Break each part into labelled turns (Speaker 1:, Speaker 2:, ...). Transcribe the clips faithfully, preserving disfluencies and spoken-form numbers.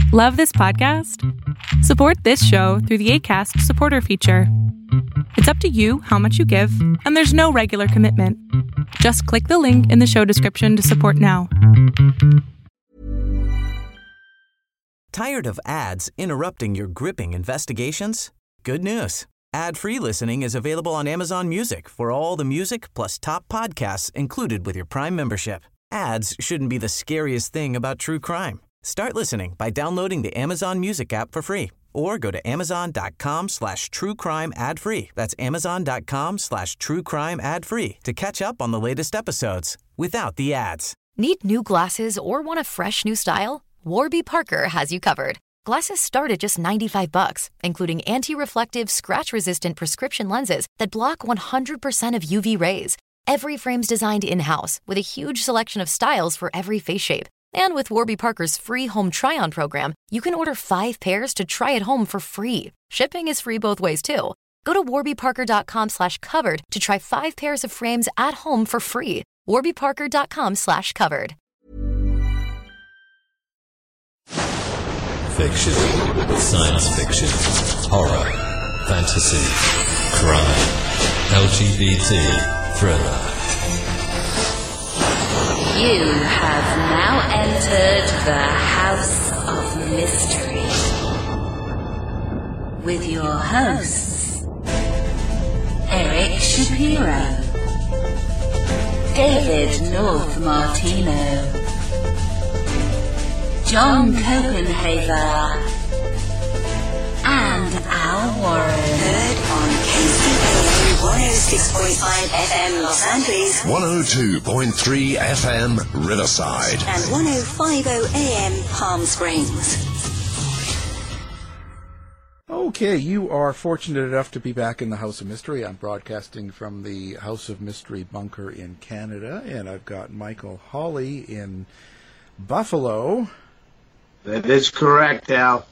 Speaker 1: Love this podcast? Support this show through the Acast supporter feature. It's up to you how much you give, and there's no regular commitment. Just click the link in the show description to support now.
Speaker 2: Tired of ads interrupting your gripping investigations? Good news. Ad-free listening is available on Amazon Music for all the music plus top podcasts included with your Prime membership. Ads shouldn't be the scariest thing about true crime. Start listening by downloading the Amazon Music app for free or go to amazon.com slash true crime ad free. That's amazon.com slash true crime ad free to catch up on the latest episodes without the ads.
Speaker 3: Need new glasses or want a fresh new style? Warby Parker has you covered. Glasses start at just ninety-five bucks, including anti-reflective, scratch-resistant prescription lenses that block one hundred percent of U V rays. Every frame's designed in-house with a huge selection of styles for every face shape. And with Warby Parker's free home try-on program, you can order five pairs to try at home for free. Shipping is free both ways, too. Go to warbyparker.com slash covered to try five pairs of frames at home for free. warbyparker.com slash covered.
Speaker 4: Fiction, science fiction, horror, fantasy, crime, L G B T, thriller.
Speaker 5: You have now entered the House of Mystery with your hosts, Eric Shapiro, David North Martino, John Copenhaver, and Al Warren.
Speaker 6: Heard on K C A M one oh six point five F M Los Angeles,
Speaker 7: one oh two point three F M Riverside,
Speaker 6: and one oh five point oh A M Palm Springs.
Speaker 8: Okay, you are fortunate enough to be back in the House of Mystery. I'm broadcasting from the House of Mystery bunker in Canada, and I've got Michael Hawley in Buffalo.
Speaker 9: That is correct, Al.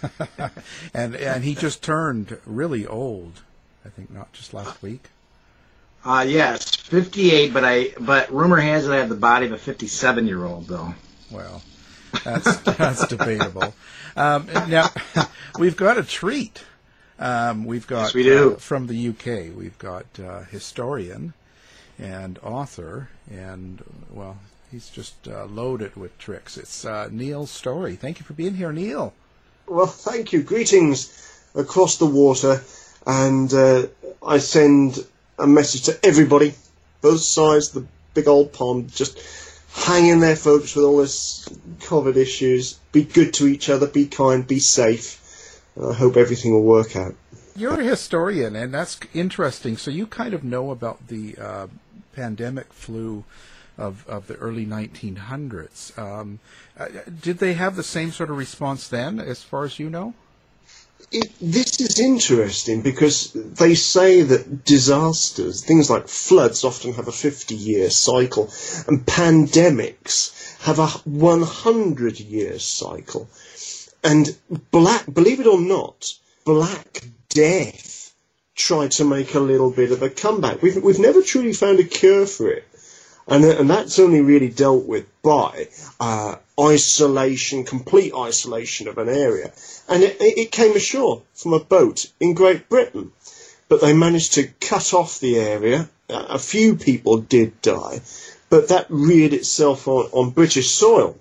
Speaker 8: and and he just turned really old. I think not just last week.
Speaker 9: Uh yes, fifty-eight. But I but rumor has it I have the body of a fifty-seven-year-old though.
Speaker 8: Well, that's that's debatable. Um, now we've got a treat. Um, we've got
Speaker 9: yes, we do.
Speaker 8: Uh, from the U K. We've got uh, historian and author, and well, he's just uh, loaded with tricks. It's uh, Neil Story. Thank you for being here, Neil.
Speaker 10: Well, thank you. Greetings across the water, and uh, I send a message to everybody, both sides of the big old pond. Just hang in there, folks, with all this COVID issues. Be good to each other, be kind, be safe. I hope everything will work out.
Speaker 8: You're a historian, and that's interesting. So you kind of know about the uh, pandemic flu of of the early nineteen hundreds. Um, uh, did they have the same sort of response then, as far as you know?
Speaker 10: It, this is interesting because they say that disasters, things like floods, often have a fifty-year cycle, and pandemics have a one hundred year cycle. And black, believe it or not, Black Death tried to make a little bit of a comeback. We've we've never truly found a cure for it. And, and that's only really dealt with by uh, isolation, complete isolation of an area. And it, it came ashore from a boat in Great Britain. But they managed to cut off the area. A few people did die. But that reared itself on, on British soil.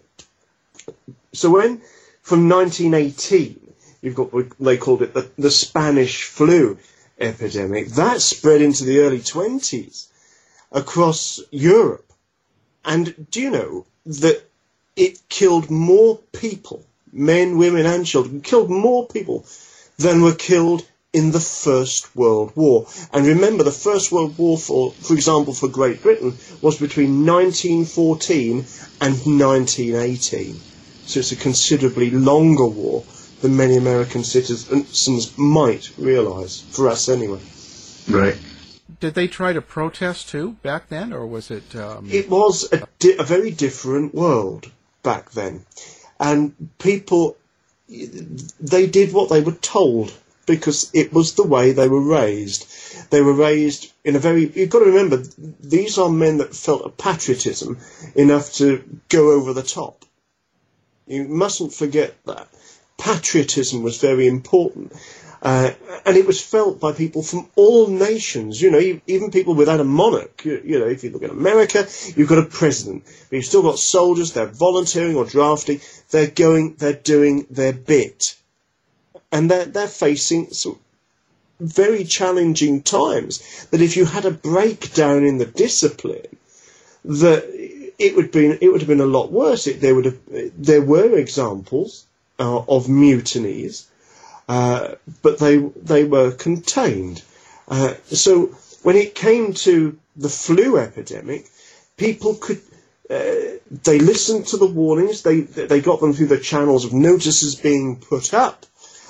Speaker 10: So when, from nineteen eighteen, you've got what they called it the, the Spanish flu epidemic, that spread into the early twenties. Across Europe. And do you know that it killed more people, men, women and children, killed more people than were killed in the First World War. And remember, the First World War, for, for example, for Great Britain, was between nineteen fourteen and nineteen eighteen. So it's a considerably longer war than many American citizens might realise, for us anyway.
Speaker 9: Right.
Speaker 8: Did they try to protest too back then, or was it? Um...
Speaker 10: It was a, di- a very different world back then, and people, they did what they were told because it was the way they were raised. They were raised in a very. You've got to remember, these are men that felt a patriotism enough to go over the top. You mustn't forget that. Patriotism was very important. Uh, and it was felt by people from all nations, you know, even people without a monarch. You, you know, if you look at America, you've got a president, but you've still got soldiers, they're volunteering or drafting, they're going, they're doing their bit. And they're, they're facing some very challenging times, that if you had a breakdown in the discipline, that it would be, it would have been a lot worse. It, there would have, there were examples uh, of mutinies, Uh, but they they were contained. Uh, so when it came to the flu epidemic, people could uh, they listened to the warnings. They they got them through the channels of notices being put up.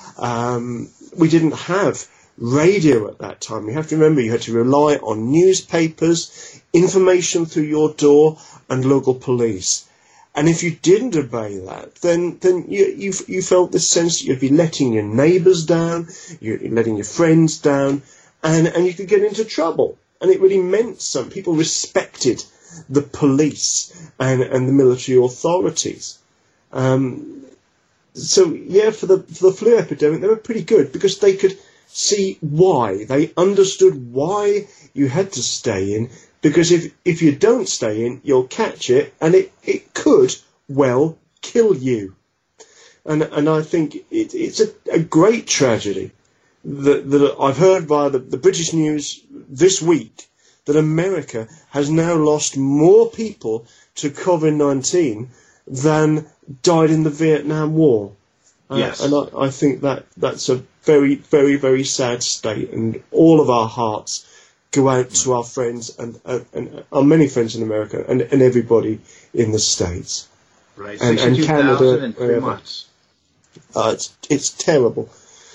Speaker 10: Um, we didn't have radio at that time. You have to remember you had to rely on newspapers, information through your door, and local police. And if you didn't obey that, then then you you, you felt this sense that you'd be letting your neighbours down, you're letting your friends down, and, and you could get into trouble. And it really meant something. People respected the police and, and the military authorities. Um, so, yeah, for the, for the flu epidemic, they were pretty good because they could see why. They understood why you had to stay in. Because if, if you don't stay in, you'll catch it, and it, it could, well, kill you. And and I think it, it's a, a great tragedy that, that I've heard via the, the British news this week that America has now lost more people to COVID nineteen than died in the Vietnam War. Uh,
Speaker 9: Yes.
Speaker 10: And I, I think that that's a very, very, very sad state, and all of our hearts go out to our friends and, uh, and our many friends in America and, and everybody in the States.
Speaker 9: Right,
Speaker 10: and, and Canada.
Speaker 9: in three months.
Speaker 10: Uh, it's, it's terrible.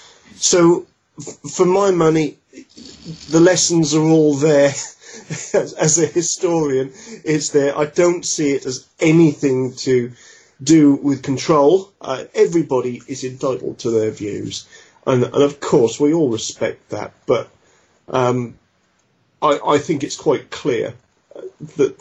Speaker 10: So, f- for my money, the lessons are all there. as, as a historian, it's there. I don't see it as anything to do with control. Uh, everybody is entitled to their views. And, and of course, we all respect that. But um, I, I think it's quite clear that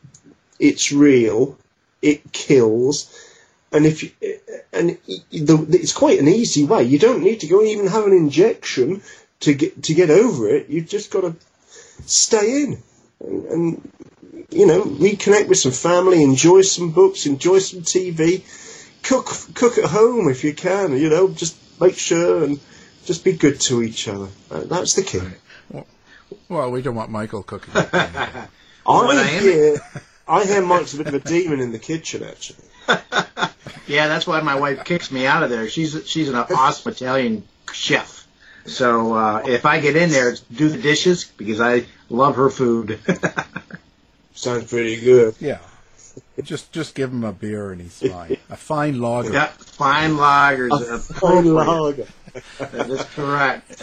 Speaker 10: it's real, it kills, and if you, and the, it's quite an easy way. You don't need to go and even have an injection to get to get over it. You've just got to stay in and, and you know reconnect with some family, enjoy some books, enjoy some T V, cook cook at home if you can. You know, just make sure and just be good to each other. Uh, that's the key.
Speaker 8: Well, well, we don't want Michael cooking.
Speaker 10: I,
Speaker 9: I
Speaker 10: hear, I hear Mike's a bit of a demon in the kitchen, actually.
Speaker 9: Yeah, that's why my wife kicks me out of there. She's she's an awesome Italian chef. So uh, if I get in there, do the dishes because I love her food.
Speaker 10: Sounds pretty good.
Speaker 8: Yeah. Just just give him a beer and he's fine. A fine lager.
Speaker 9: Yeah, fine lagers.
Speaker 10: A fine lager.
Speaker 9: That is correct.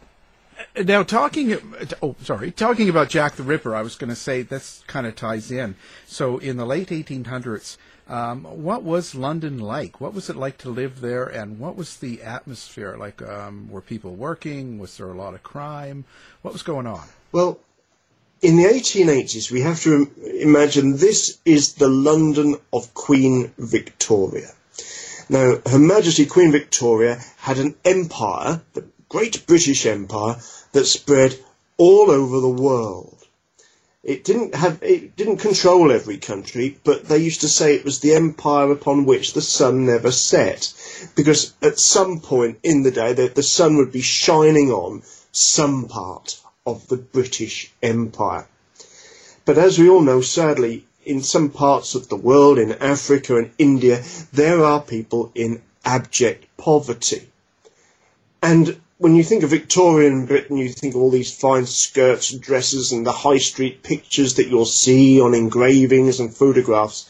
Speaker 8: Now, talking, oh, sorry, talking about Jack the Ripper, I was going to say this kind of ties in. So, in the late eighteen hundreds, um, what was London like? What was it like to live there, and what was the atmosphere like? Um, were people working? Was there a lot of crime? What was going on?
Speaker 10: Well, in the eighteen eighties, we have to imagine this is the London of Queen Victoria. Now, Her Majesty Queen Victoria had an empire, the Great British Empire, that spread all over the world. It didn't have, it didn't control every country, but they used to say it was the empire upon which the sun never set, because at some point in the day, the, the sun would be shining on some part of the British Empire. But as we all know, sadly, in some parts of the world, in Africa and India, there are people in abject poverty. And when you think of Victorian Britain, you think of all these fine skirts and dresses and the high street pictures that you'll see on engravings and photographs.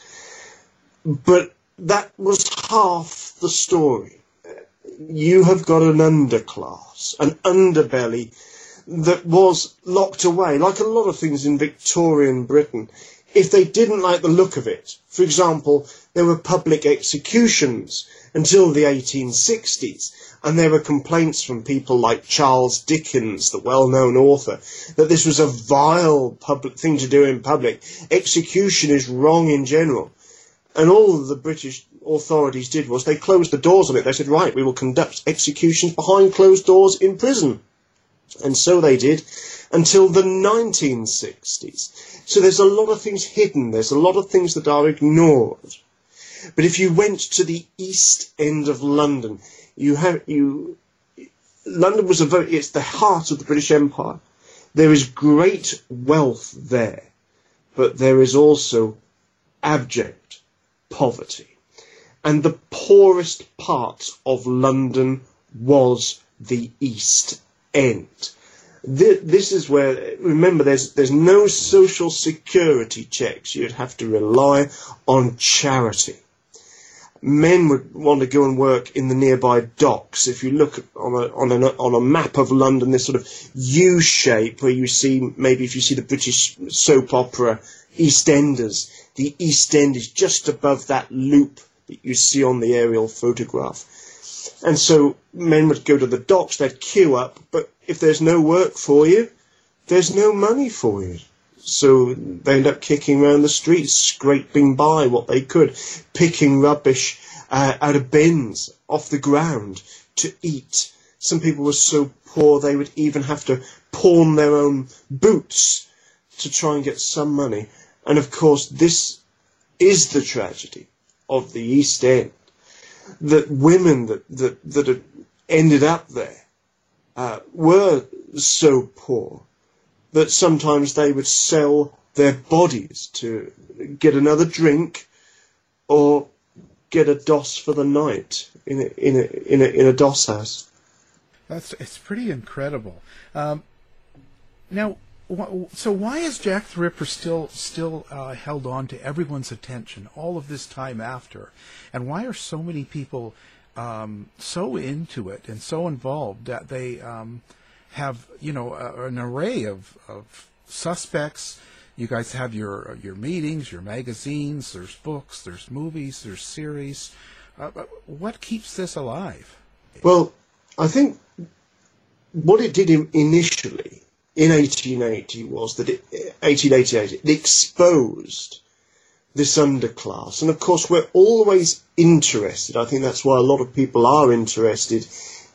Speaker 10: But that was half the story. You have got an underclass, an underbelly that was locked away, like a lot of things in Victorian Britain. If they didn't like the look of it, for example, there were public executions until the eighteen sixties, and there were complaints from people like Charles Dickens, the well-known author, that this was a vile public thing to do in public. Execution is wrong in general. And all of the British authorities did was they closed the doors on it. They said, right, we will conduct executions behind closed doors in prison. And so they did until the nineteen sixties. So there's a lot of things hidden. There's a lot of things that are ignored. But if you went to the East End of London, you have you. London was a very. It's the heart of the British Empire. There is great wealth there, but there is also abject poverty, and the poorest part of London was the East End. This is where, remember, there's there's no social security checks. You'd have to rely on charity. Men would want to go and work in the nearby docks. If you look on a on a on a map of London, this sort of U shape where you see, maybe if you see the British soap opera EastEnders, the East End is just above that loop that you see on the aerial photograph. And so men would go to the docks, they'd queue up, but if there's no work for you, there's no money for you. So they end up kicking around the streets, scraping by what they could, picking rubbish uh, out of bins off the ground to eat. Some people were so poor they would even have to pawn their own boots to try and get some money. And of course, this is the tragedy of the East End, that women that, that, that had ended up there uh, were so poor that sometimes they would sell their bodies to get another drink or get a doss for the night in a, in a, in a, in a doss house.
Speaker 8: That's, it's pretty incredible. Um, now, wh- so why is Jack the Ripper still still uh, held on to everyone's attention all of this time after? And why are so many people um, so into it and so involved that they um, have, you know, a, an array of, of suspects? You guys have your your meetings, your magazines, there's books, there's movies, there's series. Uh, what keeps this alive?
Speaker 10: Well, I think what it did initially in eighteen eighty was that it, eighteen eighty-eight, it exposed this underclass. And of course, we're always interested. I think that's why a lot of people are interested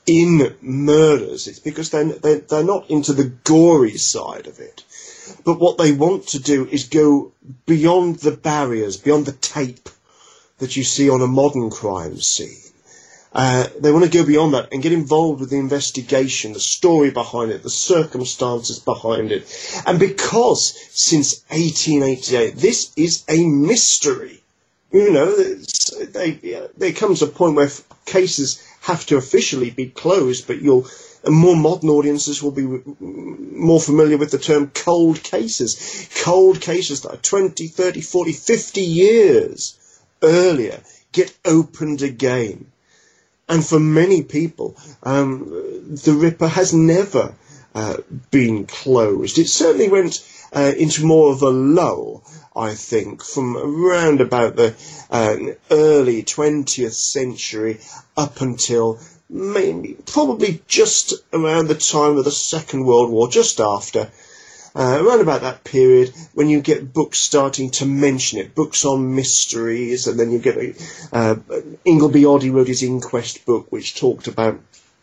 Speaker 10: in murders. It's because they're, they're, they're not into the gory side of it. But what they want to do is go beyond the barriers, beyond the tape that you see on a modern crime scene. Uh, they want to go beyond that and get involved with the investigation, the story behind it, the circumstances behind it. And because since eighteen eighty-eight, this is a mystery, you know, they, there comes a point where cases have to officially be closed, but you'll, more modern audiences will be more familiar with the term cold cases. Cold cases that are twenty, thirty, forty, fifty years earlier get opened again. And for many people, um, the Ripper has never uh, been closed. It certainly went uh, into more of a lull, I think, from around about the uh, early twentieth century up until maybe probably just around the time of the Second World War, just after. Uh, around about that period, when you get books starting to mention it, books on mysteries, and then you get a, uh, Ingleby Oddie wrote his Inquest book, which talked about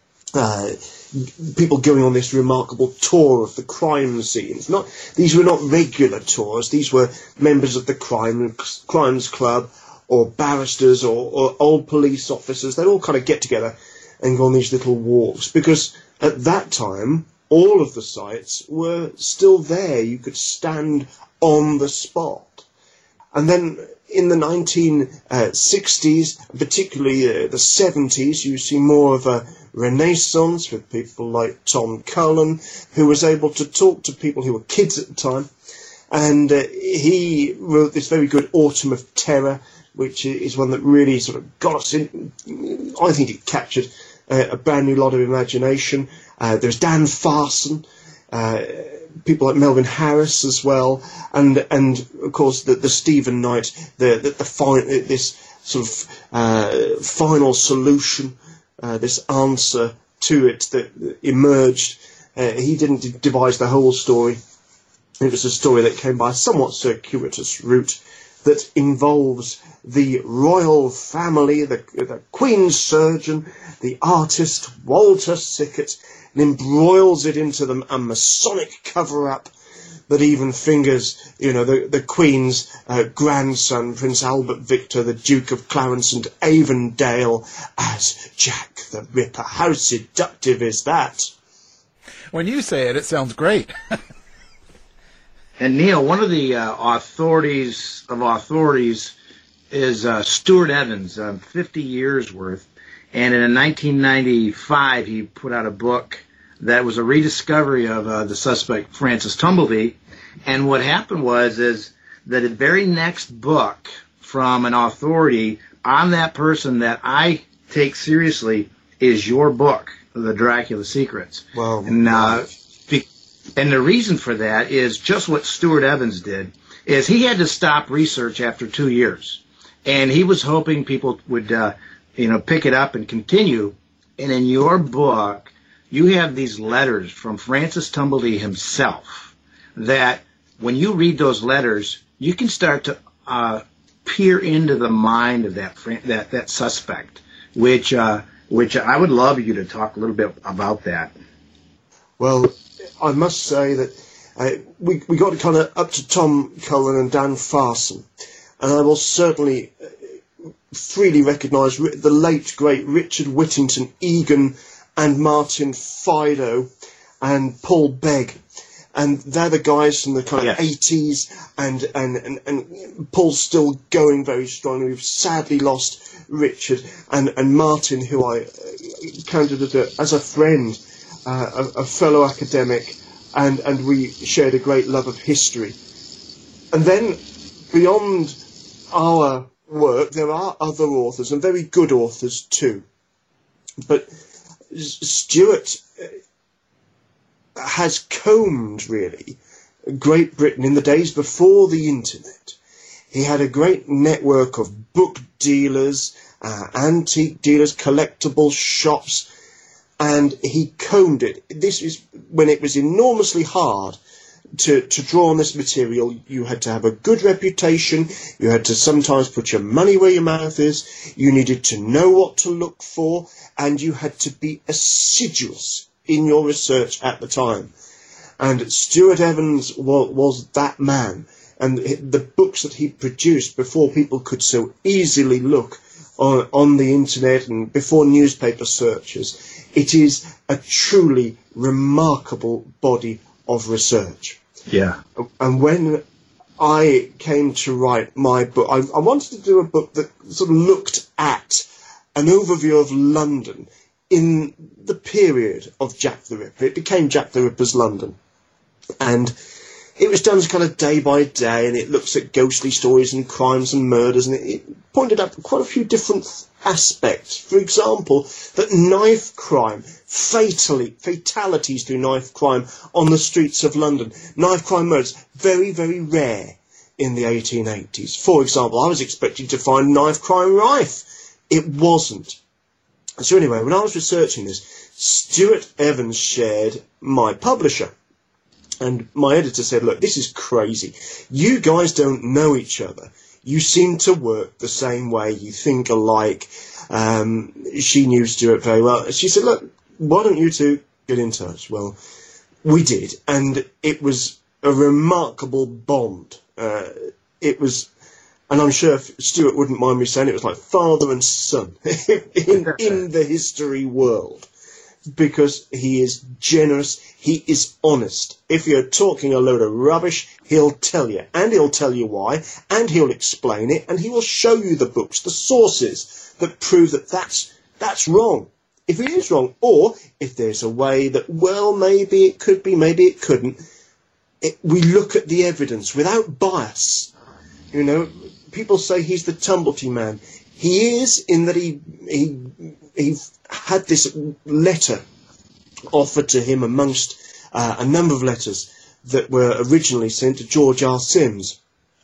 Speaker 10: uh, people going on this remarkable tour of the crime scenes. Not these were not regular tours; these were members of the crime crimes club, or barristers, or, or old police officers. They'd all kind of get together and go on these little walks, because at that time, all of the sites were still there. You could stand on the spot. And then in the nineteen sixties, particularly uh, the seventies, you see more of a renaissance with people like Tom Cullen, who was able to talk to people who were kids at the time. And uh, he wrote this very good Autumn of Terror, which is one that really sort of got us in. I think it captured uh, a brand new lot of imagination. Uh, there's Dan Farson, uh, people like Melvin Harris as well, and and of course the, the Stephen Knight, the the, the fi- this sort of uh, final solution, uh, this answer to it that emerged. Uh, he didn't devise the whole story. It was a story that came by a somewhat circuitous route, that involves the royal family, the, the Queen's surgeon, the artist Walter Sickert, and embroils it into the, a Masonic cover-up that even fingers, you know, the, the Queen's uh, grandson, Prince Albert Victor, the Duke of Clarence and Avondale, as Jack the Ripper. How seductive is that?
Speaker 8: When you say it, it sounds great.
Speaker 9: And Neil, one of the uh, authorities of authorities is uh, Stuart Evans, uh, fifty years worth. And in nineteen ninety-five, he put out a book that was a rediscovery of uh, the suspect Francis Tumblety. And what happened was is that the very next book from an authority on that person that I take seriously is your book, The Dracula Secrets.
Speaker 10: Wow.
Speaker 9: And, uh, be- and the reason for that is just what Stuart Evans did, is he had to stop research after two years. And he was hoping people would, uh, you know, pick it up and continue. And in your book, you have these letters from Francis Tumblety himself that when you read those letters, you can start to uh, peer into the mind of that that that suspect, which uh, which I would love you to talk a little bit about that.
Speaker 10: Well, I must say that uh, we we got kind of up to Tom Cullen and Dan Farson, and I will certainly uh, freely recognise the late great Richard Whittington Egan and Martin Fido and Paul Begg. And they're the guys from the kind of yes. eighties, and, and, and, and Paul's still going very strongly. We've sadly lost Richard and, and Martin, who I counted as a, as a friend, uh, a, a fellow academic, and, and we shared a great love of history. And then beyond our work, there are other authors, and very good authors too. But Stuart has combed, really, Great Britain in the days before the internet. He had a great network of book dealers, uh, antique dealers, collectible shops, and he combed it. This is when it was enormously hard to, to draw on this material. You had to have a good reputation, you had to sometimes put your money where your mouth is, you needed to know what to look for, and you had to be assiduous in your research at the time. And Stuart Evans was, was that man. And the books that he produced before people could so easily look on, on the internet and before newspaper searches, it is a truly remarkable body of research.
Speaker 9: Yeah.
Speaker 10: And when I came to write my book, I, I wanted to do a book that sort of looked at an overview of London in the period of Jack the Ripper. It became Jack the Ripper's London. And it was done kind of day by day, and it looks at ghostly stories and crimes and murders, and it, it pointed out quite a few different aspects. For example, that knife crime, fatally, fatalities through knife crime on the streets of London, knife crime murders, very, very rare in the eighteen eighties. For example, I was expecting to find knife crime rife. It wasn't. So anyway, when I was researching this, Stuart Evans shared my publisher. And my editor said, look, this is crazy. You guys don't know each other. You seem to work the same way. You think alike. Um, she knew Stuart very well. She said, look, why don't you two get in touch? Well, we did. And it was a remarkable bond. Uh, it was... And I'm sure Stuart wouldn't mind me saying it was like father and son in, in the history world, because he is generous, he is honest. If you're talking a load of rubbish, he'll tell you, and he'll tell you why, and he'll explain it, and he will show you the books, the sources that prove that that's, that's wrong. If it is wrong, or if there's a way that, well, maybe it could be, maybe it couldn't, it, we look at the evidence without bias. You know, people say he's the Tumblety man. He is, in that he he he had this letter offered to him amongst uh, a number of letters that were originally sent to George R. Sims.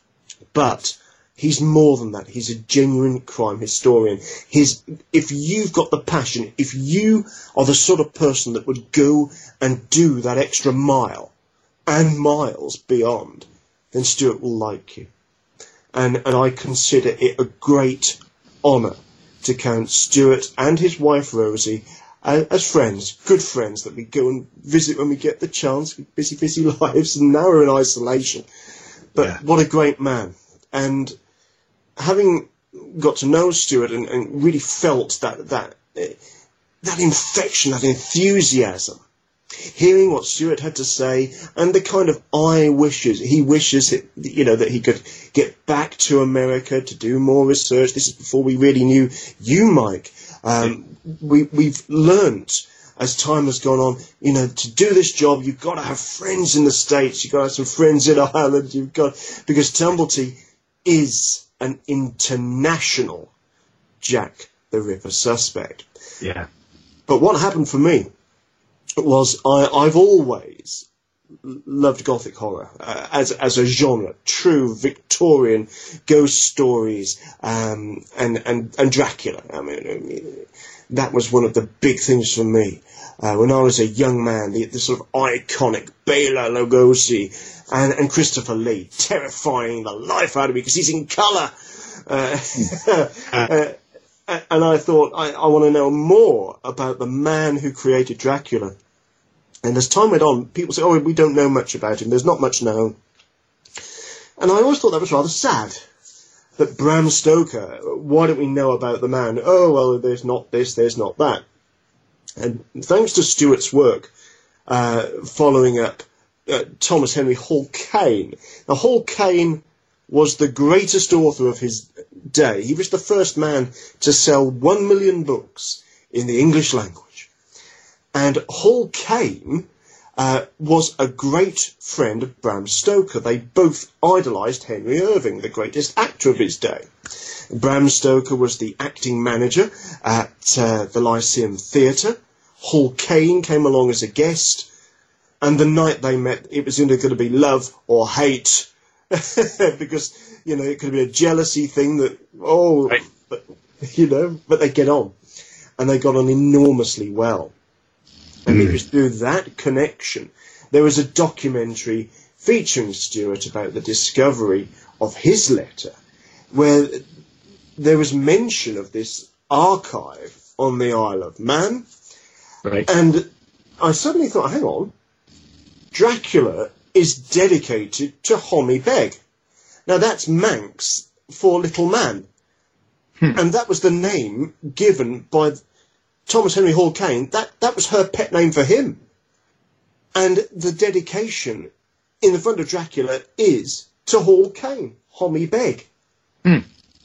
Speaker 10: But he's more than that. He's a genuine crime historian. His, if you've got the passion, if you are the sort of person that would go and do that extra mile and miles beyond, then Stuart will like you. and, and I consider it a great honour to count Stuart and his wife Rosie as, as friends, good friends that we go and visit when we get the chance. With busy, busy lives, and now we're in isolation. But yeah. What a great man! And having got to know Stuart and, and really felt that that that infection, that enthusiasm, hearing what Stuart had to say, and the kind of I wishes he wishes it, you know, that he could get back to America to do more research. This is before we really knew you, Mike. Um, we we've learnt as time has gone on, you know, to do this job, you've got to have friends in the States, you've got to have some friends in Ireland, you've got, because Tumblety is an international Jack the Ripper suspect.
Speaker 9: Yeah.
Speaker 10: But what happened for me was I, I've always loved Gothic horror uh, as as a genre, true Victorian ghost stories, um, and, and, and Dracula. I mean, I mean, that was one of the big things for me. Uh, when I was a young man, the, the sort of iconic Bela Lugosi and, and Christopher Lee, terrifying the life out of me because he's in colour. Uh, uh, and I thought, I, I want to know more about the man who created Dracula. And as time went on, people say, oh, we don't know much about him. There's not much known. And I always thought that was rather sad. That Bram Stoker, why don't we know about the man? Oh, well, there's not this, there's not that. And thanks to Stuart's work, uh, following up uh, Thomas Henry Hall Caine. Now, Hall Caine was the greatest author of his day. He was the first man to sell one million books in the English language. And Hall Caine uh, was a great friend of Bram Stoker. They both idolised Henry Irving, the greatest actor of his day. Bram Stoker was the acting manager at uh, the Lyceum Theatre. Hall Caine came along as a guest. And the night they met, it was either going to be love or hate. Because, you know, it could be a jealousy thing that, oh, right. but, you know, but they get on. And they got on enormously well. And it was through that connection. There was a documentary featuring Stuart about the discovery of his letter, where there was mention of this archive on the Isle of Man.
Speaker 9: Right.
Speaker 10: And I suddenly thought, hang on, Dracula is dedicated to Hommy Beg. Now that's Manx for little man. Hmm. And that was the name given by Thomas Henry Hall Caine. That, that was her pet name for him. And the dedication in the front of Dracula is to Hall Caine, Hommy Beg.
Speaker 9: Hmm.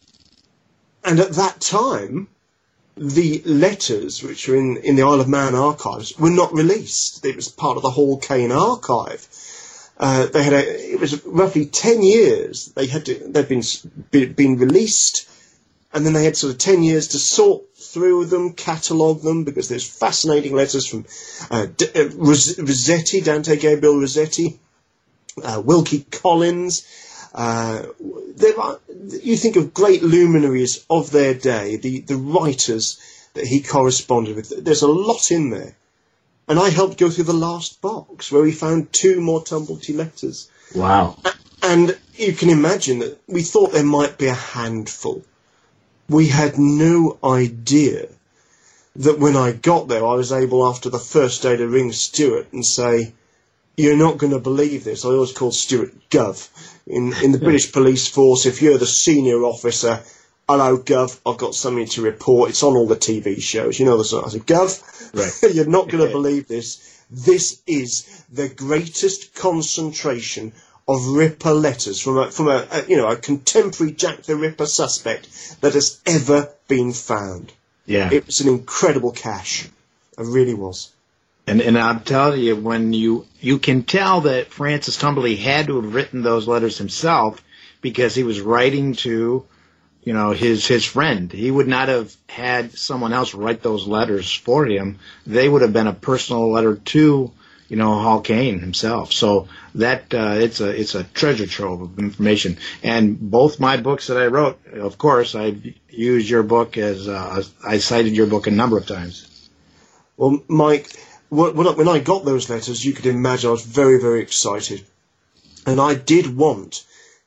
Speaker 10: And at that time, the letters which are in, in the Isle of Man archives were not released. It was part of the Hall Caine archive. Uh, they had a, it was roughly ten years. They had to, they'd been, been released, and then they had sort of ten years to sort through them, catalogue them, because there's fascinating letters from uh, D- uh, Ros- Rossetti, Dante Gabriel Rossetti, uh, Wilkie Collins. Uh, there are, you think of great luminaries of their day, the, the writers that he corresponded with. There's a lot in there. And I helped go through the last box where we found two more Tumblety letters.
Speaker 9: Wow.
Speaker 10: And you can imagine that we thought there might be a handful. We had no idea that when I got there, I was able, after the first day, to ring Stuart and say, you're not going to believe this. I always call Stuart Gov. In, in the British Police Force, if you're the senior officer, hello, Gov, I've got something to report. It's on all the T V shows. You know the sort. I said, Gov, right. You're not going to believe this. This is the greatest concentration of Ripper letters from a, from a, a you know a contemporary Jack the Ripper suspect that has ever been found.
Speaker 9: Yeah,
Speaker 10: it was an incredible cache. It really was.
Speaker 9: And and I'm telling you, when you you can tell that Francis Tumblety had to have written those letters himself, because he was writing to, you know, his his friend. He would not have had someone else write those letters for him. They would have been a personal letter to, you know, Hall Caine himself. So that uh, it's a it's a treasure trove of information. And both my books that I wrote, of course, I used your book as uh, I cited your book a number of times.
Speaker 10: Well, Mike, when I got those letters, you could imagine I was very, very excited, and I did want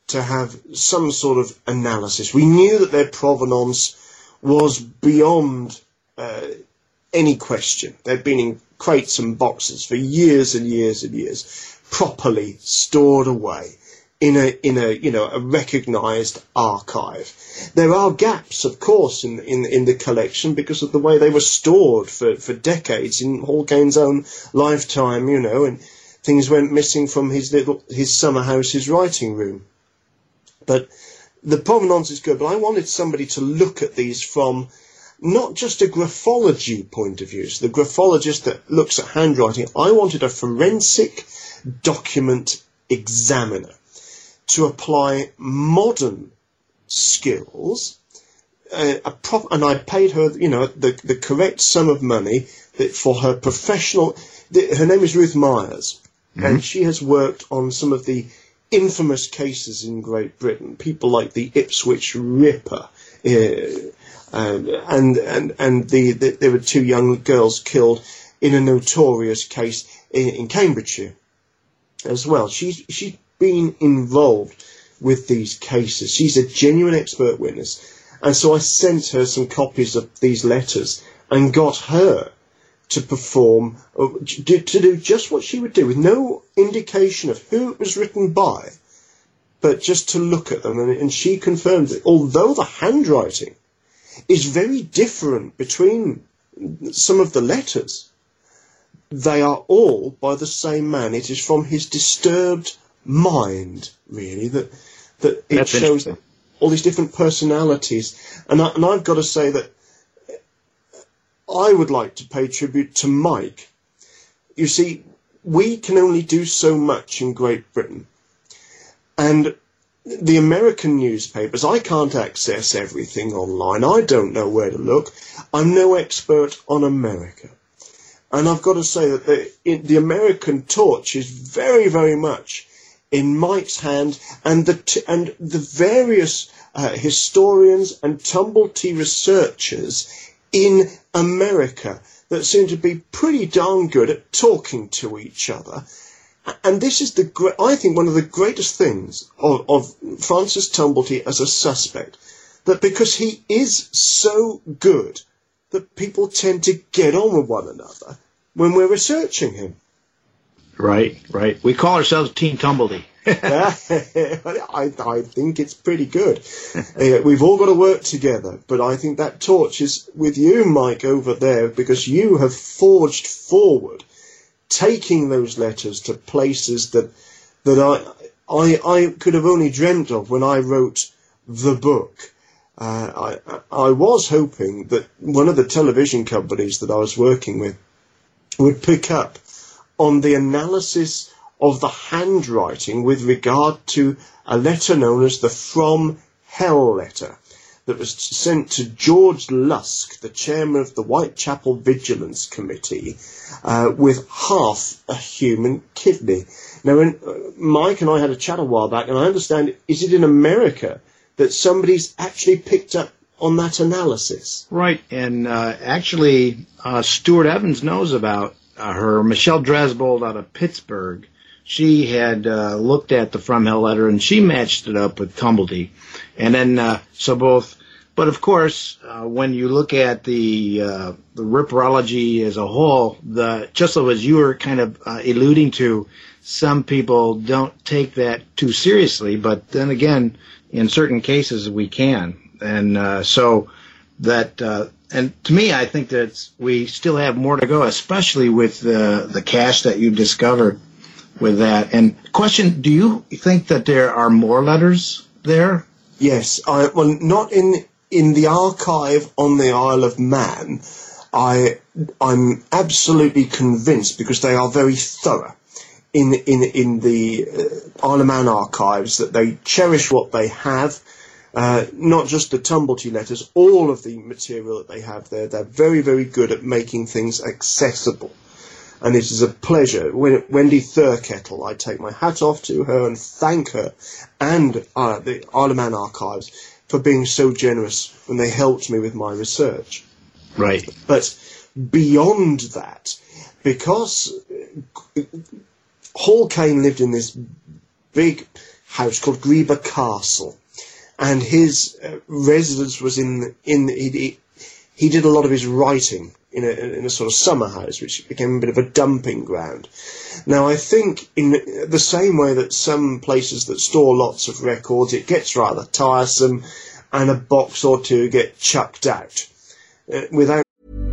Speaker 10: to have some sort of analysis. We knew that their provenance was beyond uh, any question. They'd been in crates and boxes for years and years and years, properly stored away in a in a you know a recognised archive. There are gaps, of course, in in in the collection because of the way they were stored for for decades in Hall Caine's own lifetime. You know, and things went missing from his little his summer house, his writing room. But the provenance is good. But I wanted somebody to look at these from not just a graphology point of view, so the graphologist that looks at handwriting. I wanted a forensic document examiner to apply modern skills, uh, a prop, and I paid her, you know, the the correct sum of money that for her professional. The, her name is Ruth Myers, mm-hmm. and she has worked on some of the infamous cases in Great Britain. People like the Ipswich Ripper, uh, and and and and the, the there were two young girls killed in a notorious case in, in Cambridgeshire as well. She's she's been involved with these cases. She's a genuine expert witness. And so I sent her some copies of these letters and got her to perform, to do just what she would do, with no indication of who it was written by, but just to look at them. And she confirmed that although the handwriting is very different between some of the letters, they are all by the same man. It is from his disturbed mind, really, that that it That's shows all these different personalities. And, I, and I've got to say that I would like to pay tribute to Mike. You see, we can only do so much in Great Britain. And the American newspapers, I can't access everything online. I don't know where to look. I'm no expert on America. And I've got to say that the, in, the American torch is very, very much in Mike's hand, and the t and the various uh, historians and Tumblety researchers in America that seem to be pretty darn good at talking to each other. And this is the gre I think one of the greatest things of, of Francis Tumblety as a suspect, that because he is so good that people tend to get on with one another when we're researching him.
Speaker 9: Right, right. We call ourselves Team Tumblety.
Speaker 10: I, I think it's pretty good. Uh, we've all got to work together, but I think that torch is with you, Mike, over there, because you have forged forward, taking those letters to places that that I I, I could have only dreamt of when I wrote the book. Uh, I, I was hoping that one of the television companies that I was working with would pick up on the analysis of the handwriting with regard to a letter known as the From Hell letter that was sent to George Lusk, the chairman of the Whitechapel Vigilance Committee, uh, with half a human kidney. Now, when uh, Mike and I had a chat a while back, and I understand, is it in America that somebody's actually picked up on that analysis?
Speaker 9: Right, and uh, actually, uh, Stuart Evans knows about uh, her. Michelle Dresbold out of Pittsburgh, she had uh, looked at the From Hell letter, and she matched it up with Tumblety. And then, uh, so both, but of course, uh, when you look at the uh, the ripperology as a whole, the just as you were kind of uh, alluding to, some people don't take that too seriously, but then again, in certain cases, we can. And uh, so that, uh, and to me, I think that we still have more to go, especially with the, the cache that you discovered with that. And question, do you think that there are more letters there?
Speaker 10: Yes. I, well, not in in the archive on the Isle of Man. I, I'm absolutely convinced, because they are very thorough in in in the uh, Isle of Man archives, that they cherish what they have, uh, not just the Tumblety letters, all of the material that they have there. They're very, very good at making things accessible, and it is a pleasure. When Wendy Thurkettle, I take my hat off to her and thank her and uh, the Isle of Man archives for being so generous when they helped me with my research.
Speaker 9: Right.
Speaker 10: But beyond that, because Hall Caine lived in this big house called Greba Castle, and his uh, residence was in in he, he did a lot of his writing in a in a sort of summer house, which became a bit of a dumping ground. Now, I think in the same way that some places that store lots of records, it gets rather tiresome, and a box or two get chucked out uh, without.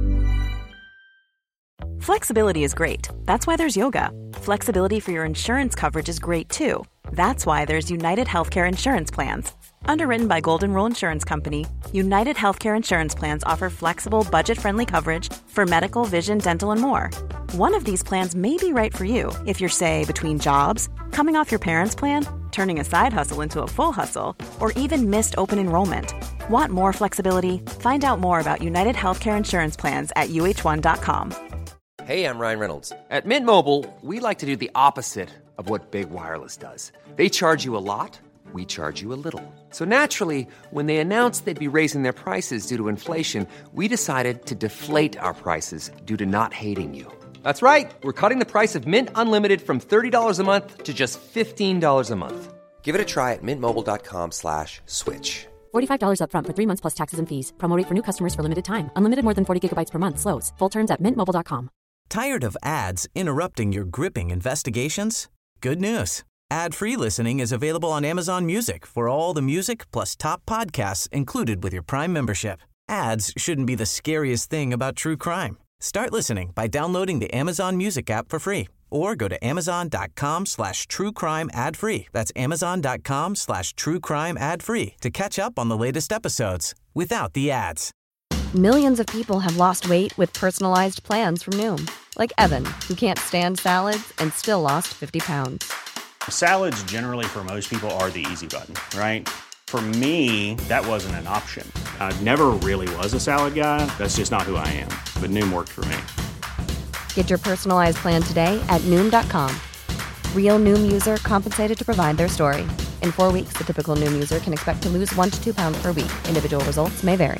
Speaker 11: Flexibility is great. That's why there's yoga. Flexibility for your insurance coverage is great too. That's why there's United Healthcare Insurance Plans. Underwritten by Golden Rule Insurance Company, United Healthcare Insurance Plans offer flexible, budget-friendly coverage for medical, vision, dental, and more. One of these plans may be right for you if you're, say, between jobs, coming off your parents' plan, turning a side hustle into a full hustle, or even missed open enrollment. Want more flexibility? Find out more about United Healthcare Insurance Plans at U H one dot com.
Speaker 12: Hey, I'm Ryan Reynolds. At Mint Mobile, we like to do the opposite of what Big Wireless does. They charge you a lot, we charge you a little. So naturally, when they announced they'd be raising their prices due to inflation, we decided to deflate our prices due to not hating you. That's right. We're cutting the price of Mint Unlimited from thirty dollars a month to just fifteen dollars a month. Give it a try at mintmobile.com slash switch.
Speaker 13: forty-five dollars up front for three months plus taxes and fees. Promo rate for new customers for limited time. Unlimited more than forty gigabytes per month slows. Full terms at mint mobile dot com.
Speaker 2: Tired of ads interrupting your gripping investigations? Good news. Ad-free listening is available on Amazon Music for all the music plus top podcasts included with your Prime membership. Ads shouldn't be the scariest thing about true crime. Start listening by downloading the Amazon Music app for free or go to amazon.com slash true crime ad free. That's amazon.com slash true crime ad free to catch up on the latest episodes without the ads.
Speaker 14: Millions of people have lost weight with personalized plans from Noom. Like Evan, who can't stand salads and still lost fifty pounds.
Speaker 15: Salads generally for most people are the easy button, right? For me, that wasn't an option. I never really was a salad guy. That's just not who I am. But Noom worked for me.
Speaker 14: Get your personalized plan today at Noom dot com. Real Noom user compensated to provide their story. In four weeks, the typical Noom user can expect to lose one to two pounds per week. Individual results may vary.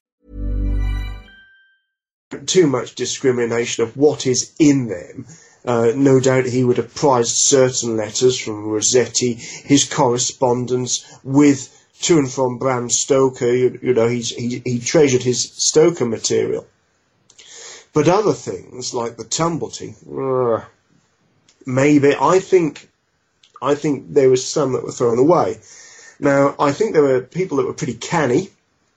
Speaker 10: Too much discrimination of what is in them. Uh, no doubt he would have prized certain letters from Rossetti, his correspondence with to and from Bram Stoker. You, you know, he's, he he treasured his Stoker material. But other things like the Tumblety, uh, maybe I think I think there was some that were thrown away. Now I think there were people that were pretty canny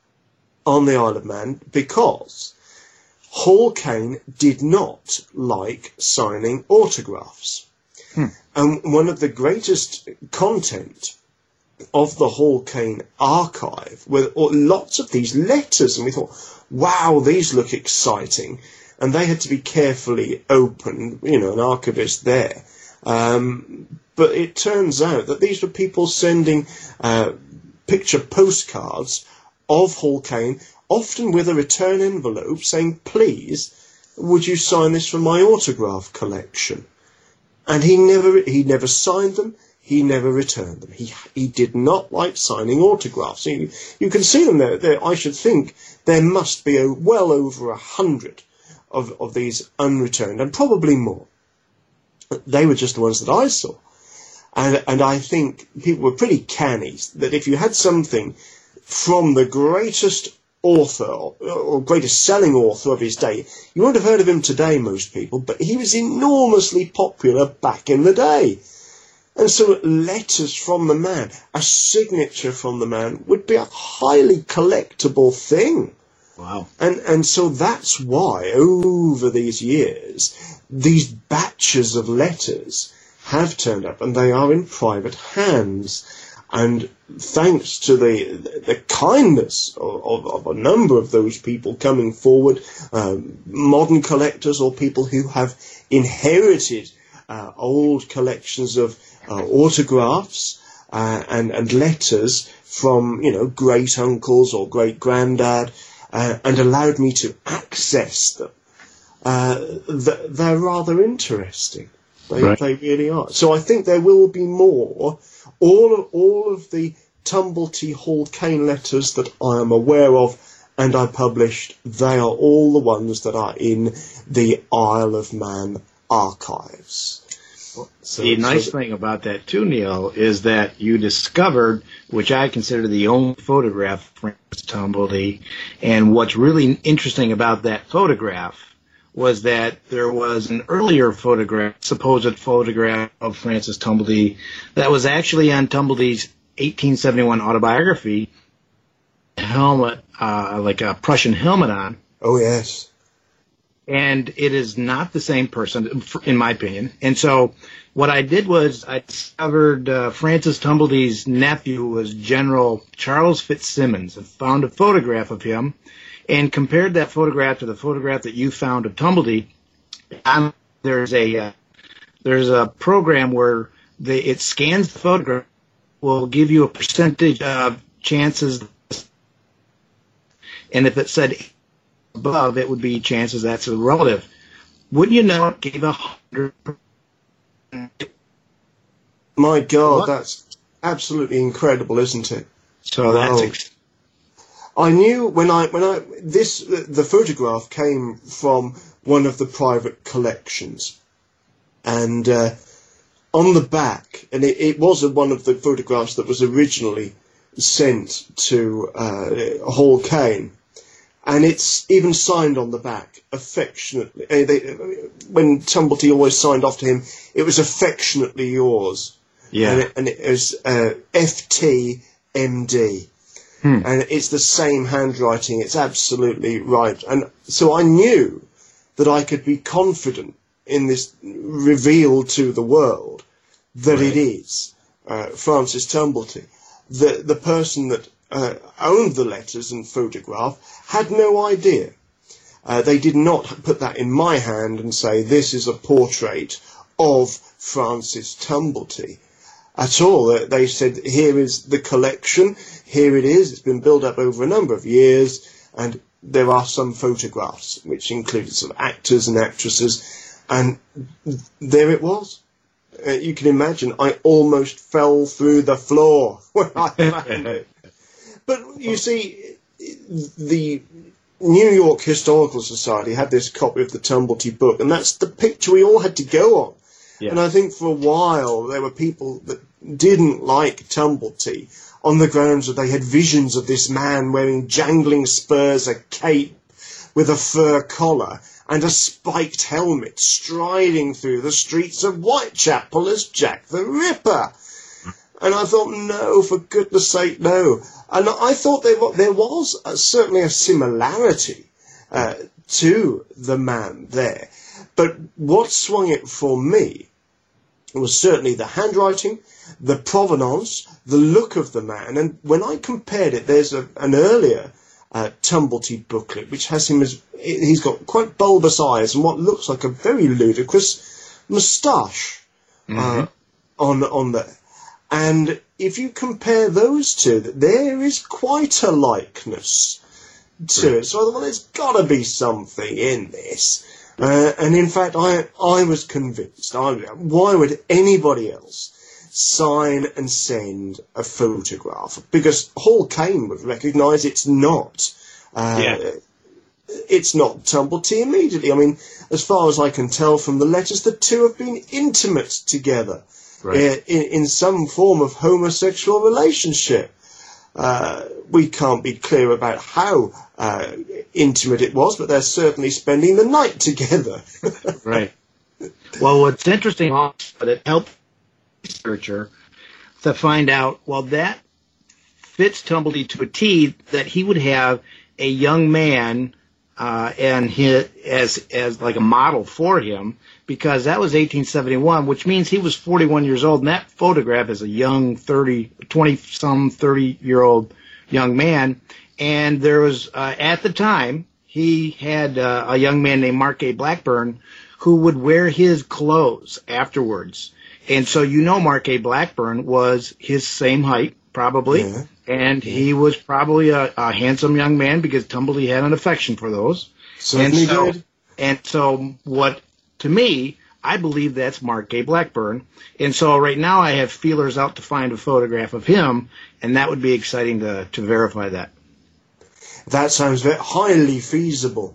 Speaker 10: on the Isle of Man because Hall Caine did not like signing autographs. Hmm. And one of the greatest content of the Hall Caine archive were lots of these letters, and we thought, wow, these look exciting. And they had to be carefully opened, you know, an archivist there. Um, but it turns out that these were people sending uh, picture postcards of Hall Caine, often with a return envelope saying, please, would you sign this for my autograph collection? And he never he never signed them, he never returned them. He he did not like signing autographs. You, you can see them there. there. I should think there must be a, well over a hundred of, of these unreturned, and probably more. They were just the ones that I saw. And, and I think people were pretty canny, that if you had something from the greatest author or greatest selling author of his day, you wouldn't have heard of him today, most people, but he was enormously popular back in the day. And so letters from the man, a signature from the man, would be a highly collectible thing.
Speaker 9: Wow.
Speaker 10: And and so that's why over these years these batches of letters have turned up, and they are in private hands. And thanks to the the kindness of, of, of a number of those people coming forward, um, modern collectors or people who have inherited uh, old collections of uh, autographs uh, and, and letters from, you know, great uncles or great granddad, uh, and allowed me to access them, uh, th- they're rather interesting. They, right. they really are. So I think there will be more. All of, all of the Tumblety Hall Caine letters that I am aware of and I published, they are all the ones that are in the Isle of Man archives. So,
Speaker 9: the nice
Speaker 10: so
Speaker 9: thing about that too, Neil, is that you discovered, which I consider the only photograph of Francis Tumblety, and what's really interesting about that photograph was that there was an earlier photograph, supposed photograph of Francis Tumblety, that was actually on Tumblety's eighteen seventy-one autobiography, helmet, uh, like a Prussian helmet on.
Speaker 10: Oh, yes.
Speaker 9: And it is not the same person, in my opinion. And so what I did was I discovered uh, Francis Tumblety's nephew was General Charles Fitzsimmons, and found a photograph of him and compared that photograph to the photograph that you found of Tumblety. Um, there's a uh, there's a program where they, it scans the photograph, will give you a percentage of chances, and if it said above, it would be chances that's a relative. Wouldn't you know it gave a hundred?
Speaker 10: My God, what? That's absolutely incredible, isn't it?
Speaker 9: So that's. Ex-
Speaker 10: I knew when I when I this the photograph came from one of the private collections, and uh, on the back, and it, it was one of the photographs that was originally sent to uh, Hall Caine. And it's even signed on the back, affectionately. Uh, they, when Tumblety always signed off to him, it was affectionately yours.
Speaker 9: Yeah.
Speaker 10: And it, and it was uh, F T M D. Hmm. And it's the same handwriting. It's absolutely right. And so I knew that I could be confident in this reveal to the world that right. it is uh, Francis Tumblety. The, the person that uh, owned the letters and photograph had no idea. Uh, they did not put that in my hand and say, this is a portrait of Francis Tumblety at all. Uh, they said, here is the collection, here it is, it's been built up over a number of years, and there are some photographs, which included some actors and actresses, and there it was. Uh, you can imagine, I almost fell through the floor when I found it. But you see, the New York Historical Society had this copy of the Tumblety book, and that's the picture we all had to go on. Yeah. And I think for a while there were people that didn't like Tumblety on the grounds that they had visions of this man wearing jangling spurs, a cape with a fur collar, and a spiked helmet striding through the streets of Whitechapel as Jack the Ripper. And I thought, no, for goodness sake, no. And I thought there, there was a, certainly a similarity uh, to the man there. But what swung it for me was certainly the handwriting, the provenance, the look of the man. And when I compared it, there's a, an earlier uh, Tumblety booklet, which has him as, he's got quite bulbous eyes and what looks like a very ludicrous moustache mm-hmm. uh, on, on there. And if you compare those two, there is quite a likeness to it. So I thought, well, there's got to be something in this. Uh, and in fact, I I was convinced. I, why would anybody else sign and send a photograph? Because Hall Caine would recognise it's not. Uh, yeah. It's not Tumblety immediately. I mean, as far as I can tell from the letters, the two have been intimate together. Right. In, in some form of homosexual relationship. Uh, we can't be clear about how uh, intimate it was, but they're certainly spending the night together.
Speaker 9: Right. Well, what's interesting also, that it helped the researcher to find out, well, that fits Tumblety to a T, that he would have a young man uh, and his, as as like a model for him, because that was eighteen seventy-one, which means he was forty-one years old, and that photograph is a young thirty, twenty-some, thirty-year-old young man. And there was, uh, at the time, he had uh, a young man named Mark A. Blackburn who would wear his clothes afterwards. And so you know Mark A. Blackburn was his same height, probably, yeah. and he was probably a, a handsome young man because Tumblety had an affection for those.
Speaker 10: Certainly
Speaker 9: and so,
Speaker 10: did.
Speaker 9: And so what... To me, I believe that's Mark A. Blackburn. And so right now I have feelers out to find a photograph of him, and that would be exciting to, to verify that.
Speaker 10: That sounds very highly feasible.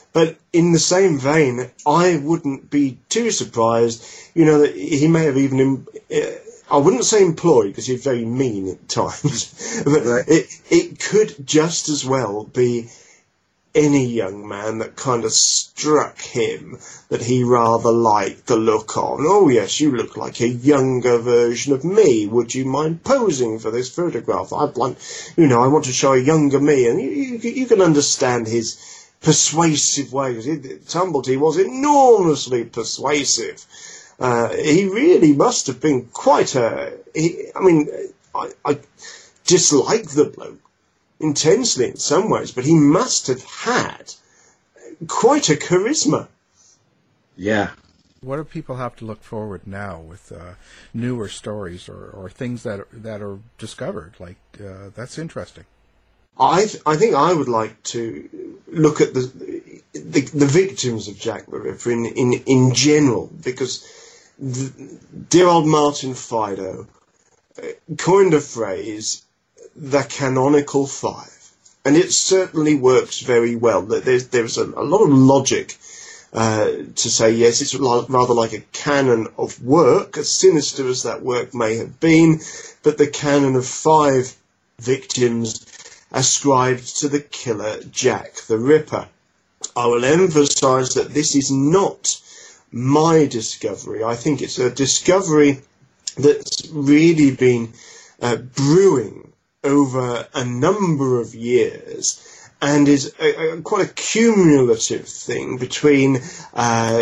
Speaker 10: But in the same vein, I wouldn't be too surprised, you know, that he may have even, I wouldn't say employed, because he's very mean at times, but right. it, it could just as well be any young man that kind of struck him that he rather liked the look of. Oh, yes, you look like a younger version of me. Would you mind posing for this photograph? I'd like, you know, I want to show a younger me. And you, you, you can understand his persuasive ways. Tumblety was enormously persuasive. Uh, he really must have been quite a... He, I mean, I, I dislike the bloke intensely in some ways, but he must have had quite a charisma.
Speaker 9: Yeah.
Speaker 8: What do people have to look forward now with uh, newer stories or, or things that are, that are discovered? Like, uh, that's interesting.
Speaker 10: I th- I think I would like to look at the the, the victims of Jack the Ripper in in, in general, because the, dear old Martin Fido coined a phrase, the canonical five, and it certainly works very well. There's there's a, a lot of logic uh, to say yes, it's rather like a canon of work, as sinister as that work may have been, but the canon of five victims ascribed to the killer Jack the Ripper. I will emphasise that this is not my discovery. I think it's a discovery that's really been uh, brewing over a number of years and is a, a, quite a cumulative thing between uh,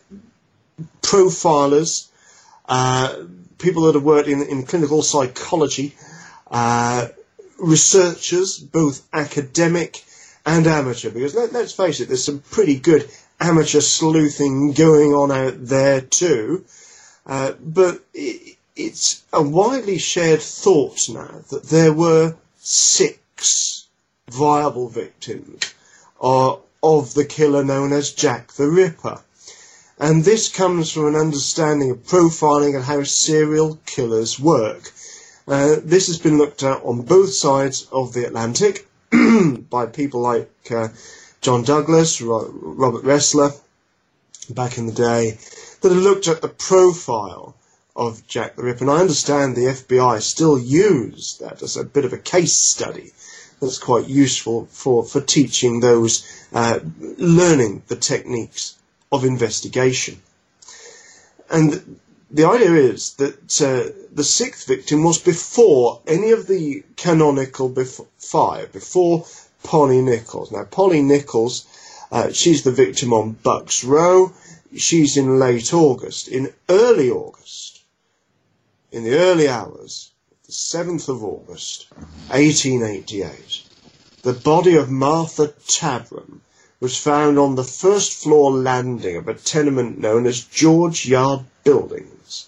Speaker 10: profilers, uh, people that have worked in, in clinical psychology, uh, researchers, both academic and amateur, because let, let's face it, there's some pretty good amateur sleuthing going on out there too, uh, but it, it's a widely shared thought now that there were six viable victims uh, of the killer known as Jack the Ripper. And this comes from an understanding of profiling and how serial killers work. Uh, this has been looked at on both sides of the Atlantic by people like uh, John Douglas, Ro- Robert Ressler, back in the day, that have looked at the profile of Jack the Ripper. And I understand the F B I still use that as a bit of a case study that's quite useful for, for teaching those uh, learning the techniques of investigation. And the idea is that uh, the sixth victim was before any of the canonical bef- five, before Polly Nichols. Now, Polly Nichols, uh, she's the victim on Bucks Row. She's in late August. In early August, in the early hours, the seventh of August, eighteen eighty-eight, the body of Martha Tabram was found on the first floor landing of a tenement known as George Yard Buildings.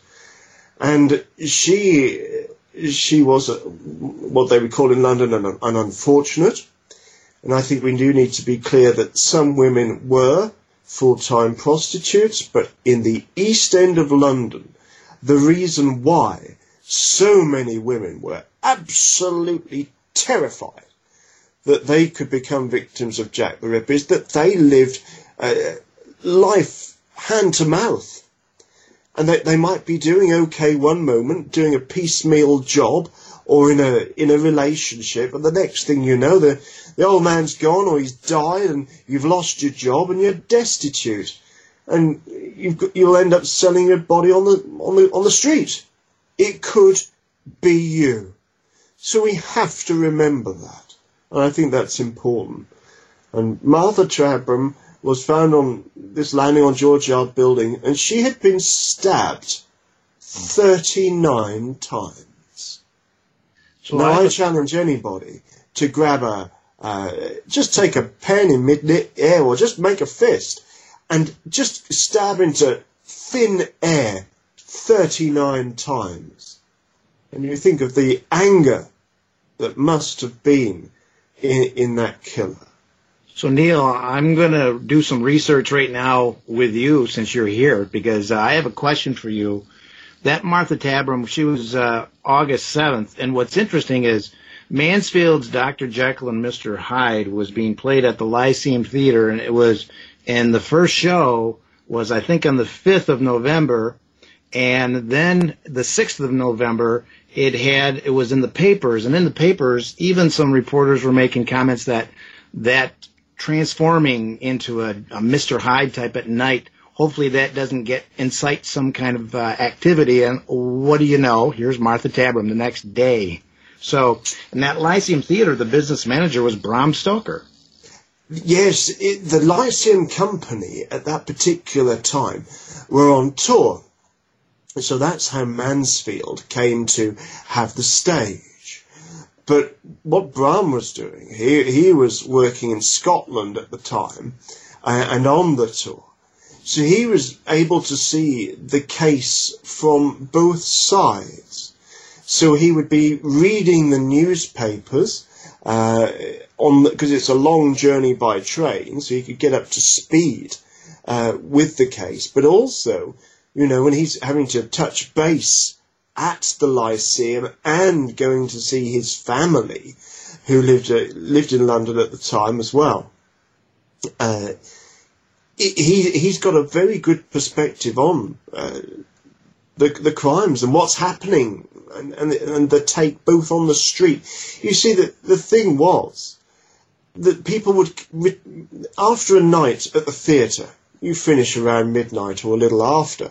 Speaker 10: And she she was a, what they would call in London an, an unfortunate. And I think we do need to be clear that some women were full-time prostitutes, but in the East End of London, the reason why so many women were absolutely terrified that they could become victims of Jack the Ripper is that they lived uh, life hand to mouth. And they, they might be doing okay one moment, doing a piecemeal job, or in a in a relationship, and the next thing you know, the the old man's gone, or he's died, and you've lost your job, and you're destitute, and you've got, you'll end up selling your body on the on the on the street. It could be you, so we have to remember that, and I think that's important. And Martha Tabram was found on this landing on George Yard Building, and she had been stabbed thirty-nine times. So now I, I challenge anybody to grab a, uh, just take a pen in mid-air, or just make a fist, and just stab into thin air thirty-nine times. And you think of the anger that must have been in, in that killer.
Speaker 9: So, Neil, I'm going to do some research right now with you since you're here, because uh, I have a question for you. That Martha Tabram, she was uh, August seventh, and what's interesting is Mansfield's Doctor Jekyll and Mister Hyde was being played at the Lyceum Theater, and it was, and the first show was, I think, on the fifth of November, and then the sixth of November, it had, it was in the papers, and in the papers, even some reporters were making comments that that transforming into a, a Mister Hyde type at night, hopefully that doesn't get incite some kind of uh, activity, and what do you know? Here's Martha Tabram the next day. So, in that Lyceum Theater, the business manager was Bram Stoker.
Speaker 10: Yes, it, the Lyceum Company at that particular time were on tour. So that's how Mansfield came to have the stage. But what Bram was doing, he, he was working in Scotland at the time uh, and on the tour. So he was able to see the case from both sides. So he would be reading the newspapers uh, on because it's a long journey by train, so he could get up to speed uh, with the case. But also, you know, when he's having to touch base at the Lyceum and going to see his family, who lived uh, lived in London at the time as well. Uh, he he's got a very good perspective on uh, the the crimes and what's happening. And, and, and the take both on the street. You see, that the thing was that people would, after a night at the theatre, you finish around midnight or a little after,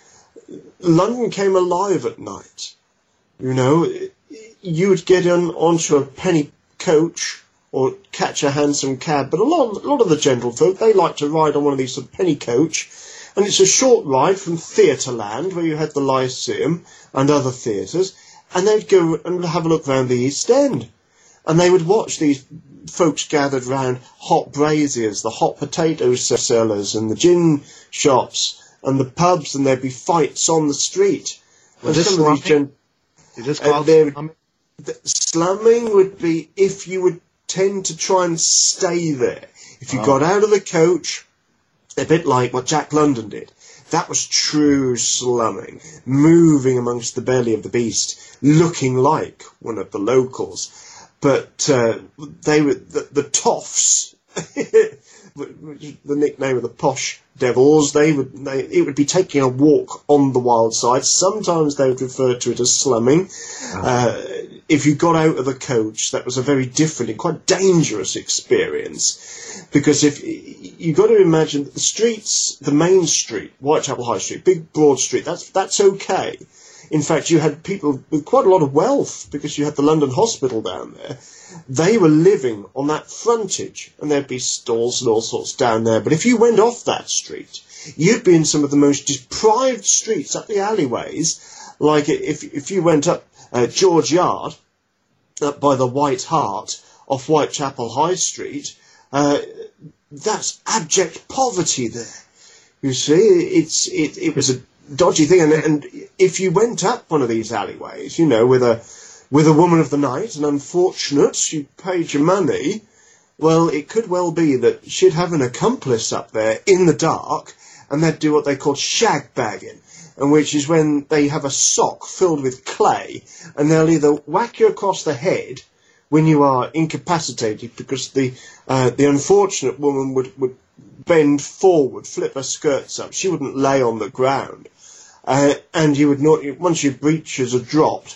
Speaker 10: London came alive at night. You know, you would get on onto a penny coach or catch a hansom cab, but a lot, a lot of the gentlefolk, they like to ride on one of these sort of penny coach. And it's a short ride from Theatreland, where you had the Lyceum and other theatres, and they'd go and have a look round the East End. And they would watch these folks gathered round hot braziers, the hot potato sellers and the gin shops and the pubs, and there'd be fights on the street.
Speaker 9: Was this slumming? Gen- Is this called
Speaker 10: uh,
Speaker 9: slumming?
Speaker 10: The, slumming would be if you would tend to try and stay there. If you oh. got out of the coach, a bit like what Jack London did. That was true slumming, moving amongst the belly of the beast, looking like one of the locals. But uh, they were the, the toffs, the nickname of the posh devils. They would they, it would be taking a walk on the wild side. Sometimes they would refer to it as slumming. Oh. Uh, if you got out of the coach, that was a very different and quite dangerous experience. Because if you got to imagine that the streets, the main street, Whitechapel High Street, big broad street, that's that's okay. In fact, you had people with quite a lot of wealth because you had the London Hospital down there. They were living on that frontage, and there'd be stalls and all sorts down there. But if you went off that street, you'd be in some of the most deprived streets, up the alleyways. Like if if you went up uh, George Yard, up by the White Hart, off Whitechapel High Street. Uh, that's abject poverty there. You see, it's it, it was a dodgy thing, and, and if you went up one of these alleyways, you know, with a with a woman of the night, and unfortunate, you paid your money, well, it could well be that she'd have an accomplice up there in the dark, and they'd do what they call shag bagging, and which is when they have a sock filled with clay, and they'll either whack you across the head when you are incapacitated, because the uh, the unfortunate woman would, would bend forward, flip her skirts up. She wouldn't lay on the ground. Uh, and you would not, once your breeches are dropped,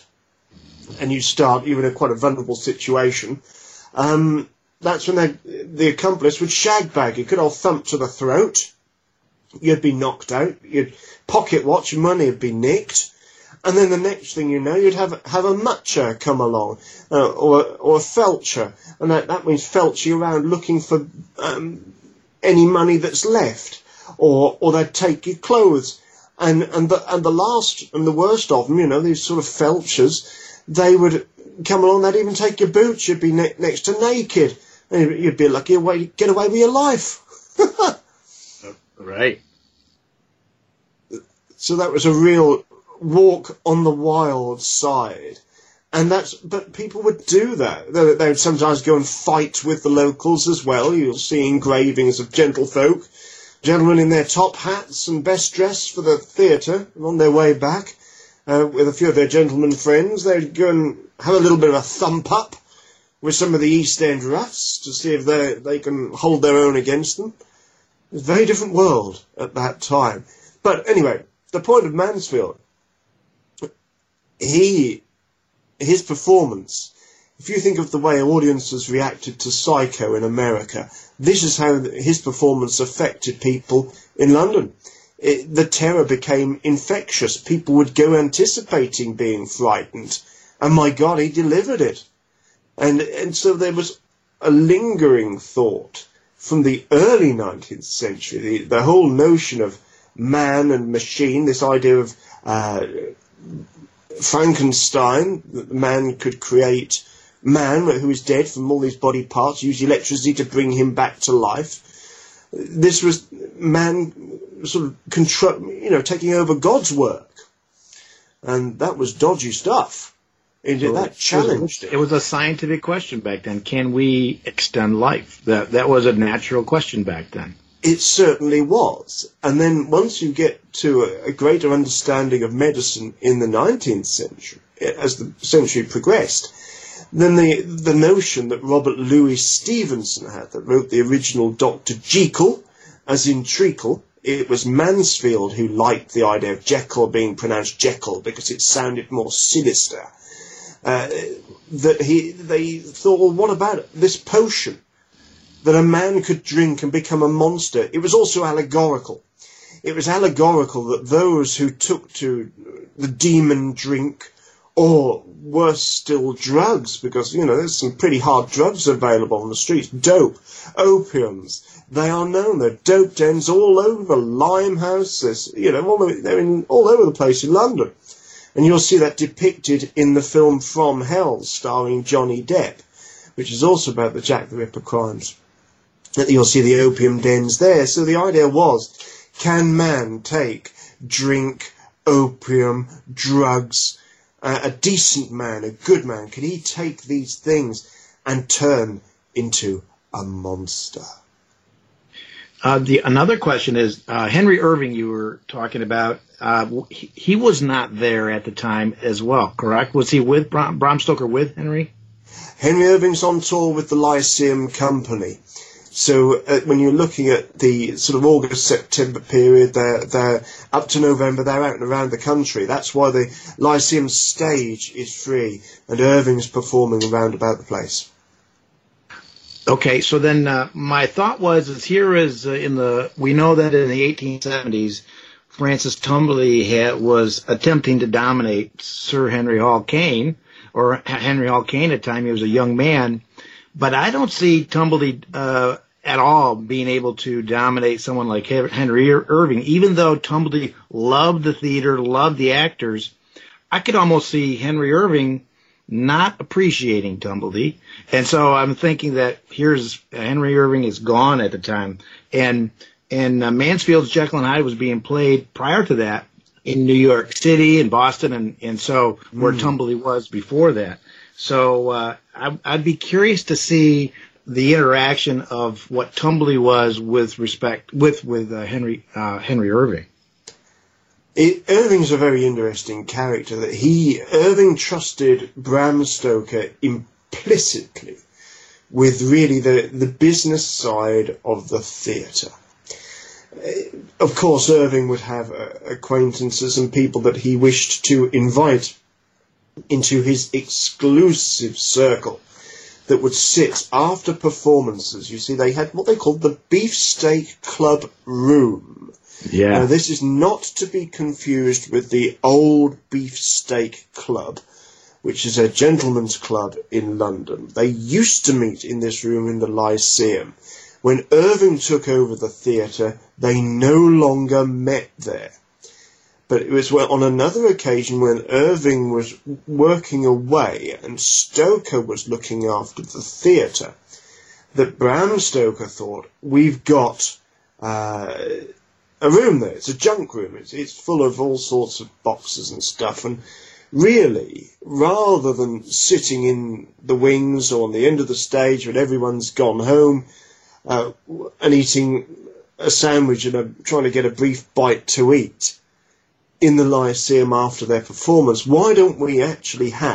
Speaker 10: and you start, you're in a quite a vulnerable situation, um, that's when they, the accomplice would shag bag you. Could all thump to the throat. You'd be knocked out. You'd pocket watch, your money would be nicked. And then the next thing you know, you'd have have a mutcher come along, uh, or or a felcher, and that, that means felch you around looking for um, any money that's left, or or they'd take your clothes, and and the and the last and the worst of them, you know, these sort of felchers, they would come along, they'd even take your boots, you'd be ne- next to naked, and you'd be lucky to get away with your life.
Speaker 9: Right.
Speaker 10: So that was a real walk on the wild side, and that's but people would do that. They, they would sometimes go and fight with the locals as well. You'll see engravings of gentlefolk, gentlemen in their top hats and best dressed for the theatre, on their way back uh, with a few of their gentlemen friends. They'd go and have a little bit of a thump up with some of the East End roughs to see if they they can hold their own against them. It's a very different world at that time. But anyway, the point of Mansfield, he, his performance, if you think of the way audiences reacted to Psycho in America, this is how his performance affected people in London. It, the terror became infectious. People would go anticipating being frightened. And my God, he delivered it. And, and so there was a lingering thought from the early nineteenth century, the, the whole notion of man and machine, this idea of uh, Frankenstein, that man could create man who is dead from all his body parts, use electricity to bring him back to life. This was man sort of control, you know, taking over God's work, and that was dodgy stuff. It,
Speaker 16: so
Speaker 10: that challenged
Speaker 16: it. It was a scientific question back then. Can we extend life? That that was a natural question back then.
Speaker 10: It certainly was. And then once you get to a, a greater understanding of medicine in the nineteenth century, as the century progressed, then the the notion that Robert Louis Stevenson had, that wrote the original Doctor Jekyll, as in treacle, it was Mansfield who liked the idea of Jekyll being pronounced Jekyll because it sounded more sinister. Uh, that he they thought, well, what about this potion that a man could drink and become a monster? It was also allegorical. It was allegorical that those who took to the demon drink, or worse still, drugs, because, you know, there's some pretty hard drugs available on the streets, dope, opiums, they are known. There are dope dens all over Limehouse, there's, you know, all over, they're in, all over the place in London. And you'll see that depicted in the film From Hell, starring Johnny Depp, which is also about the Jack the Ripper crimes. You'll see the opium dens there. So the idea was, can man take, drink, opium, drugs, uh, a decent man, a good man, can he take these things and turn into a monster?
Speaker 16: Uh, the another question is, uh, Henry Irving you were talking about, uh, he, he was not there at the time as well, correct? Was he with Bram, Bram Stoker with Henry?
Speaker 10: Henry Irving's on tour with the Lyceum Company. So uh, when you're looking at the sort of August-September period, they're, they're up to November, they're out and around the country. That's why the Lyceum stage is free, and Irving's performing around about the place.
Speaker 16: Okay, so then uh, my thought was, is here is uh, in the, we know that in the eighteen seventies, Francis Tumblety had, was attempting to dominate Sir Henry Hall Caine, or Henry Hall Caine at the time, he was a young man, but I don't see Tumblety uh, at all being able to dominate someone like Henry Irving. Even though Tumblety loved the theater, loved the actors, I could almost see Henry Irving not appreciating Tumblety. And so I'm thinking that here's uh, Henry Irving is gone at the time. And and uh, Mansfield's Jekyll and Hyde was being played prior to that in New York City and Boston, and, and so where mm. Tumblety was before that. So uh, I, I'd be curious to see the interaction of what Tumblety was with respect with with uh, Henry uh, Henry Irving.
Speaker 10: It, Irving's a very interesting character. That he Irving trusted Bram Stoker implicitly with really the the business side of the theatre. Of course, Irving would have uh, acquaintances and people that he wished to invite into his exclusive circle that would sit after performances. You see, they had what they called the Beefsteak Club Room.
Speaker 16: Yeah.
Speaker 10: Now, this is not to be confused with the old Beefsteak Club, which is a gentleman's club in London. They used to meet in this room in the Lyceum. When Irving took over the theatre, they no longer met there. But it was on another occasion when Irving was working away and Stoker was looking after the theatre that Bram Stoker thought, we've got uh, a room there. It's a junk room. It's, it's full of all sorts of boxes and stuff. And really, rather than sitting in the wings or on the end of the stage when everyone's gone home uh, and eating a sandwich and a, trying to get a brief bite to eat in the Lyceum after their performance, why don't we actually have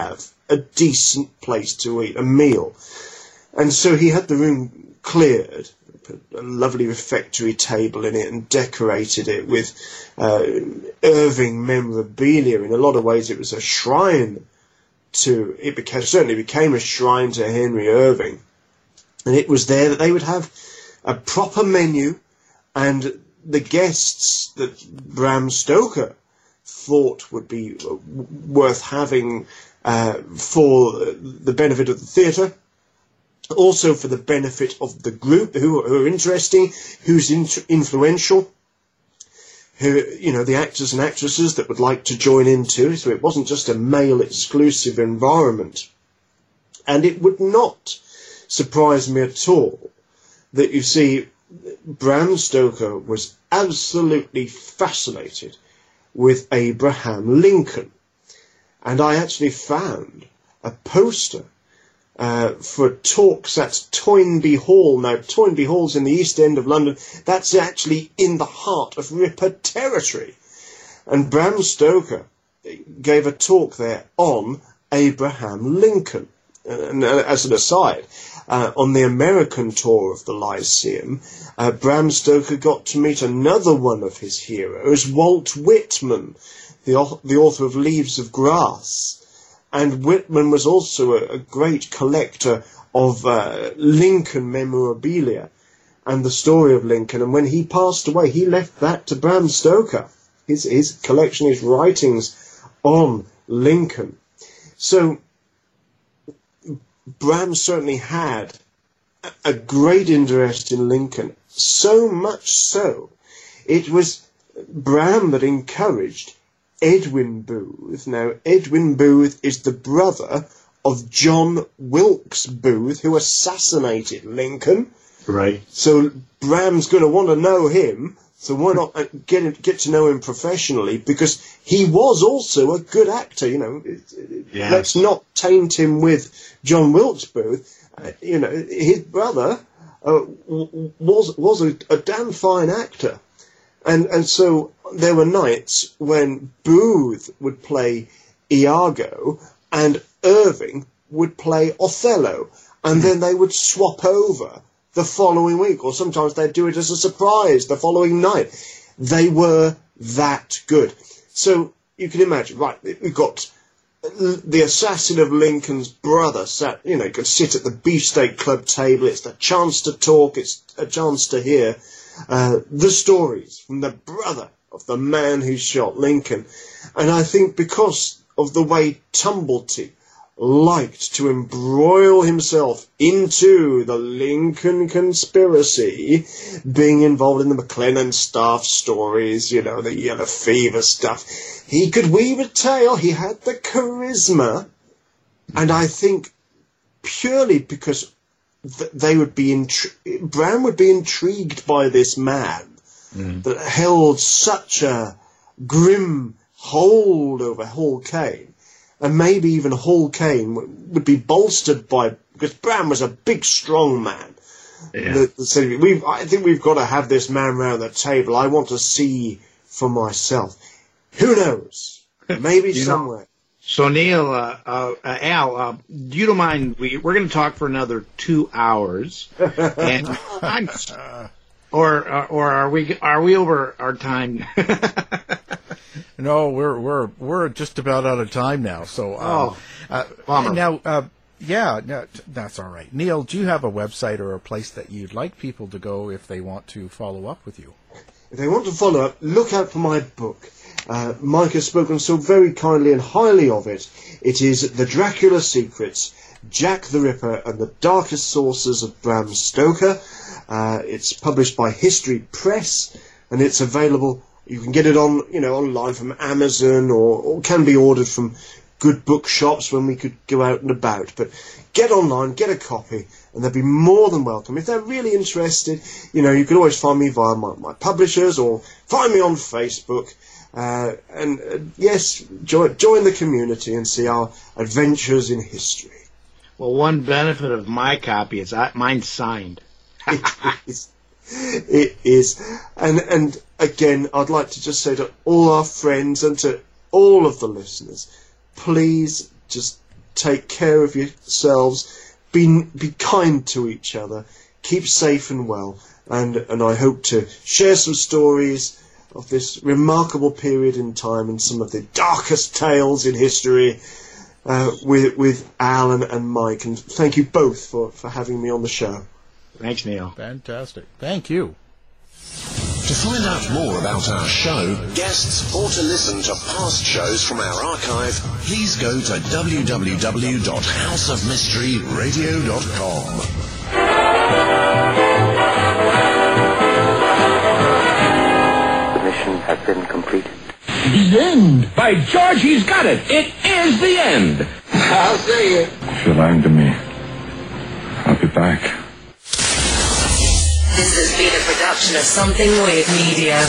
Speaker 10: a decent place to eat, a meal. And so he had the room cleared, put a lovely refectory table in it and decorated it with uh, Irving memorabilia. In a lot of ways it was a shrine to, it became, certainly became a shrine to Henry Irving. And it was there that they would have a proper menu, and the guests that Bram Stoker thought would be worth having uh, for the benefit of the theatre, also for the benefit of the group who, who are interesting, who's in, influential, who, you know, the actors and actresses that would like to join in too. So it wasn't just a male exclusive environment. And it would not surprise me at all that, you see, Bram Stoker was absolutely fascinated with Abraham Lincoln. And I actually found a poster uh, for talks at Toynbee Hall. Now, Toynbee Hall's in the East End of London. That's actually in the heart of Ripper territory. And Bram Stoker gave a talk there on Abraham Lincoln. And uh, as an aside, uh, on the American tour of the Lyceum, uh, Bram Stoker got to meet another one of his heroes, Walt Whitman, the, the author of Leaves of Grass. And Whitman was also a, a great collector of uh, Lincoln memorabilia and the story of Lincoln. And when he passed away, he left that to Bram Stoker, his, his collection, his writings on Lincoln. So Bram certainly had a great interest in Lincoln, so much so it was Bram that encouraged Edwin Booth. Now, Edwin Booth is the brother of John Wilkes Booth, who assassinated Lincoln.
Speaker 16: Right.
Speaker 10: So Bram's going to want to know him, so why not get him, get to know him professionally, because he was also a good actor, you know. Yeah. Let's not taint him with John Wilkes Booth. Uh, you know, his brother uh, was was a, a damn fine actor. And and so there were nights when Booth would play Iago and Irving would play Othello, and then they would swap over the following week, or sometimes they'd do it as a surprise the following night. They were that good. So you can imagine, right, we've got the assassin of Lincoln's brother sat, you know, could sit at the Beefsteak Club table. It's the chance to talk, it's a chance to hear uh, the stories from the brother of the man who shot Lincoln. And I think because of the way Tumblety liked to embroil himself into the Lincoln conspiracy, being involved in the McLennan staff stories, you know, the yellow fever stuff. He could weave a tale. He had the charisma. And I think purely because th- they would be, intri- Brown would be intrigued by this man mm. that held such a grim hold over Hall Caine. And maybe even Hall Caine would be bolstered by, because Bram was a big, strong man. Yeah. The, the, so we've, I think we've got to have this man round the table. I want to see for myself. Who knows? Maybe somewhere.
Speaker 16: Know, so Neil, uh, uh, uh, Al, uh, you don't mind? We we're going to talk for another two hours, and I'm, or uh, or are we are we over our time?
Speaker 8: No, we're we're we're just about out of time now. So, um,
Speaker 16: oh,
Speaker 8: uh, now, uh, yeah, no, that's all right. Neil, do you have a website or a place that you'd like people to go if they want to follow up with you?
Speaker 10: If they want to follow up, look out for my book. Uh, Mike has spoken so very kindly and highly of it. It is The Dracula Secrets, Jack the Ripper and the Darkest Sources of Bram Stoker. Uh, it's published by History Press, and it's available. You can get it on, you know, online from Amazon, or, or can be ordered from good bookshops when we could go out and about. But get online, get a copy, and they'll be more than welcome. If they're really interested, you know, you can always find me via my, my publishers, or find me on Facebook. Uh, and uh, yes, join, join the community and see our adventures in history.
Speaker 16: Well, one benefit of my copy is I, mine's signed.
Speaker 10: It is. It is. And, and again, I'd like to just say to all our friends and to all of the listeners, please just take care of yourselves, be, be kind to each other, keep safe and well, and, and I hope to share some stories of this remarkable period in time and some of the darkest tales in history uh, with with Alan and Mike. And thank you both for, for having me on the show.
Speaker 16: Thanks, Neil.
Speaker 8: Fantastic. Thank you.
Speaker 7: To find out more about our show, guests, or to listen to past shows from our archive, please go to w w w dot house of mystery radio dot com.
Speaker 17: The mission has been completed.
Speaker 18: The end! By George, he's got it! It is the end!
Speaker 16: I'll say it.
Speaker 19: If you're lying to me, I'll be back.
Speaker 6: This has been a production of Something Weird Media.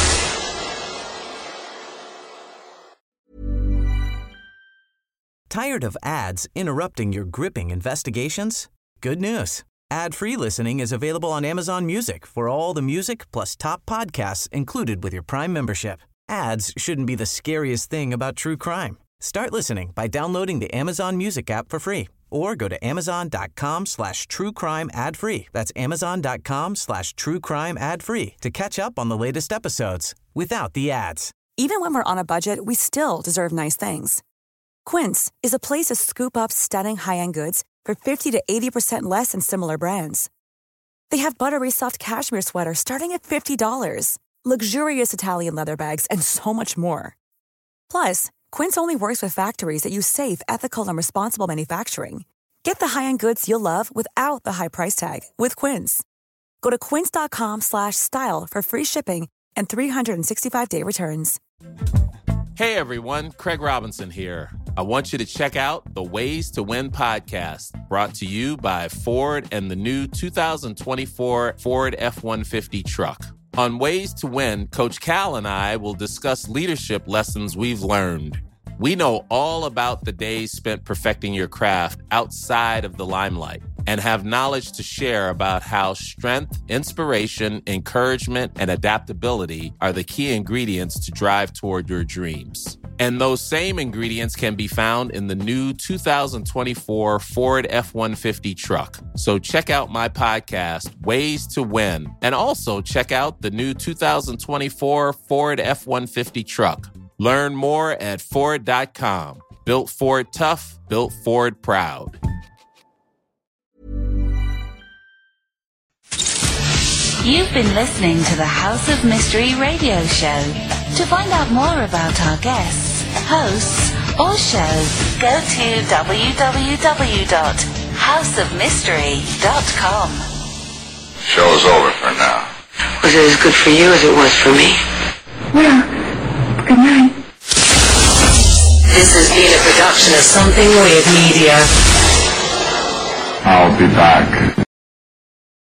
Speaker 2: Tired of ads interrupting your gripping investigations? Good news. Ad-free listening is available on Amazon Music for all the music plus top podcasts included with your Prime membership. Ads shouldn't be the scariest thing about true crime. Start listening by downloading the Amazon Music app for free or go to amazon.com slash true crime ad free. That's amazon.com slash true crime ad free to catch up on the latest episodes without the ads.
Speaker 11: Even when we're on a budget, we still deserve nice things. Quince is a place to scoop up stunning high-end goods for fifty to eighty percent less than similar brands. They have buttery soft cashmere sweaters starting at fifty dollars, luxurious Italian leather bags, and so much more. Plus, Quince only works with factories that use safe, ethical, and responsible manufacturing. Get the high-end goods you'll love without the high price tag with Quince. Go to quince.com slash style for free shipping and three sixty-five day returns.
Speaker 20: Hey everyone, Craig Robinson here. I want you to check out the Ways to Win podcast, brought to you by Ford and the new two thousand twenty-four Ford F one fifty truck. On Ways to Win, Coach Cal and I will discuss leadership lessons we've learned. We know all about the days spent perfecting your craft outside of the limelight and have knowledge to share about how strength, inspiration, encouragement, and adaptability are the key ingredients to drive toward your dreams. And those same ingredients can be found in the new two thousand twenty-four Ford F one fifty truck. So check out my podcast, Ways to Win, and also check out the new two thousand twenty-four Ford F one fifty truck. Learn more at Ford dot com. Built Ford tough, built Ford proud.
Speaker 5: You've been listening to the House of Mystery radio show. To find out more about our guests, hosts, or shows, go to w w w dot house of mystery dot com.
Speaker 19: Show's over for now.
Speaker 6: Was it as good for you as it was for me?
Speaker 5: Well, good night. This has been a production of Something Weird Media.
Speaker 19: I'll be back.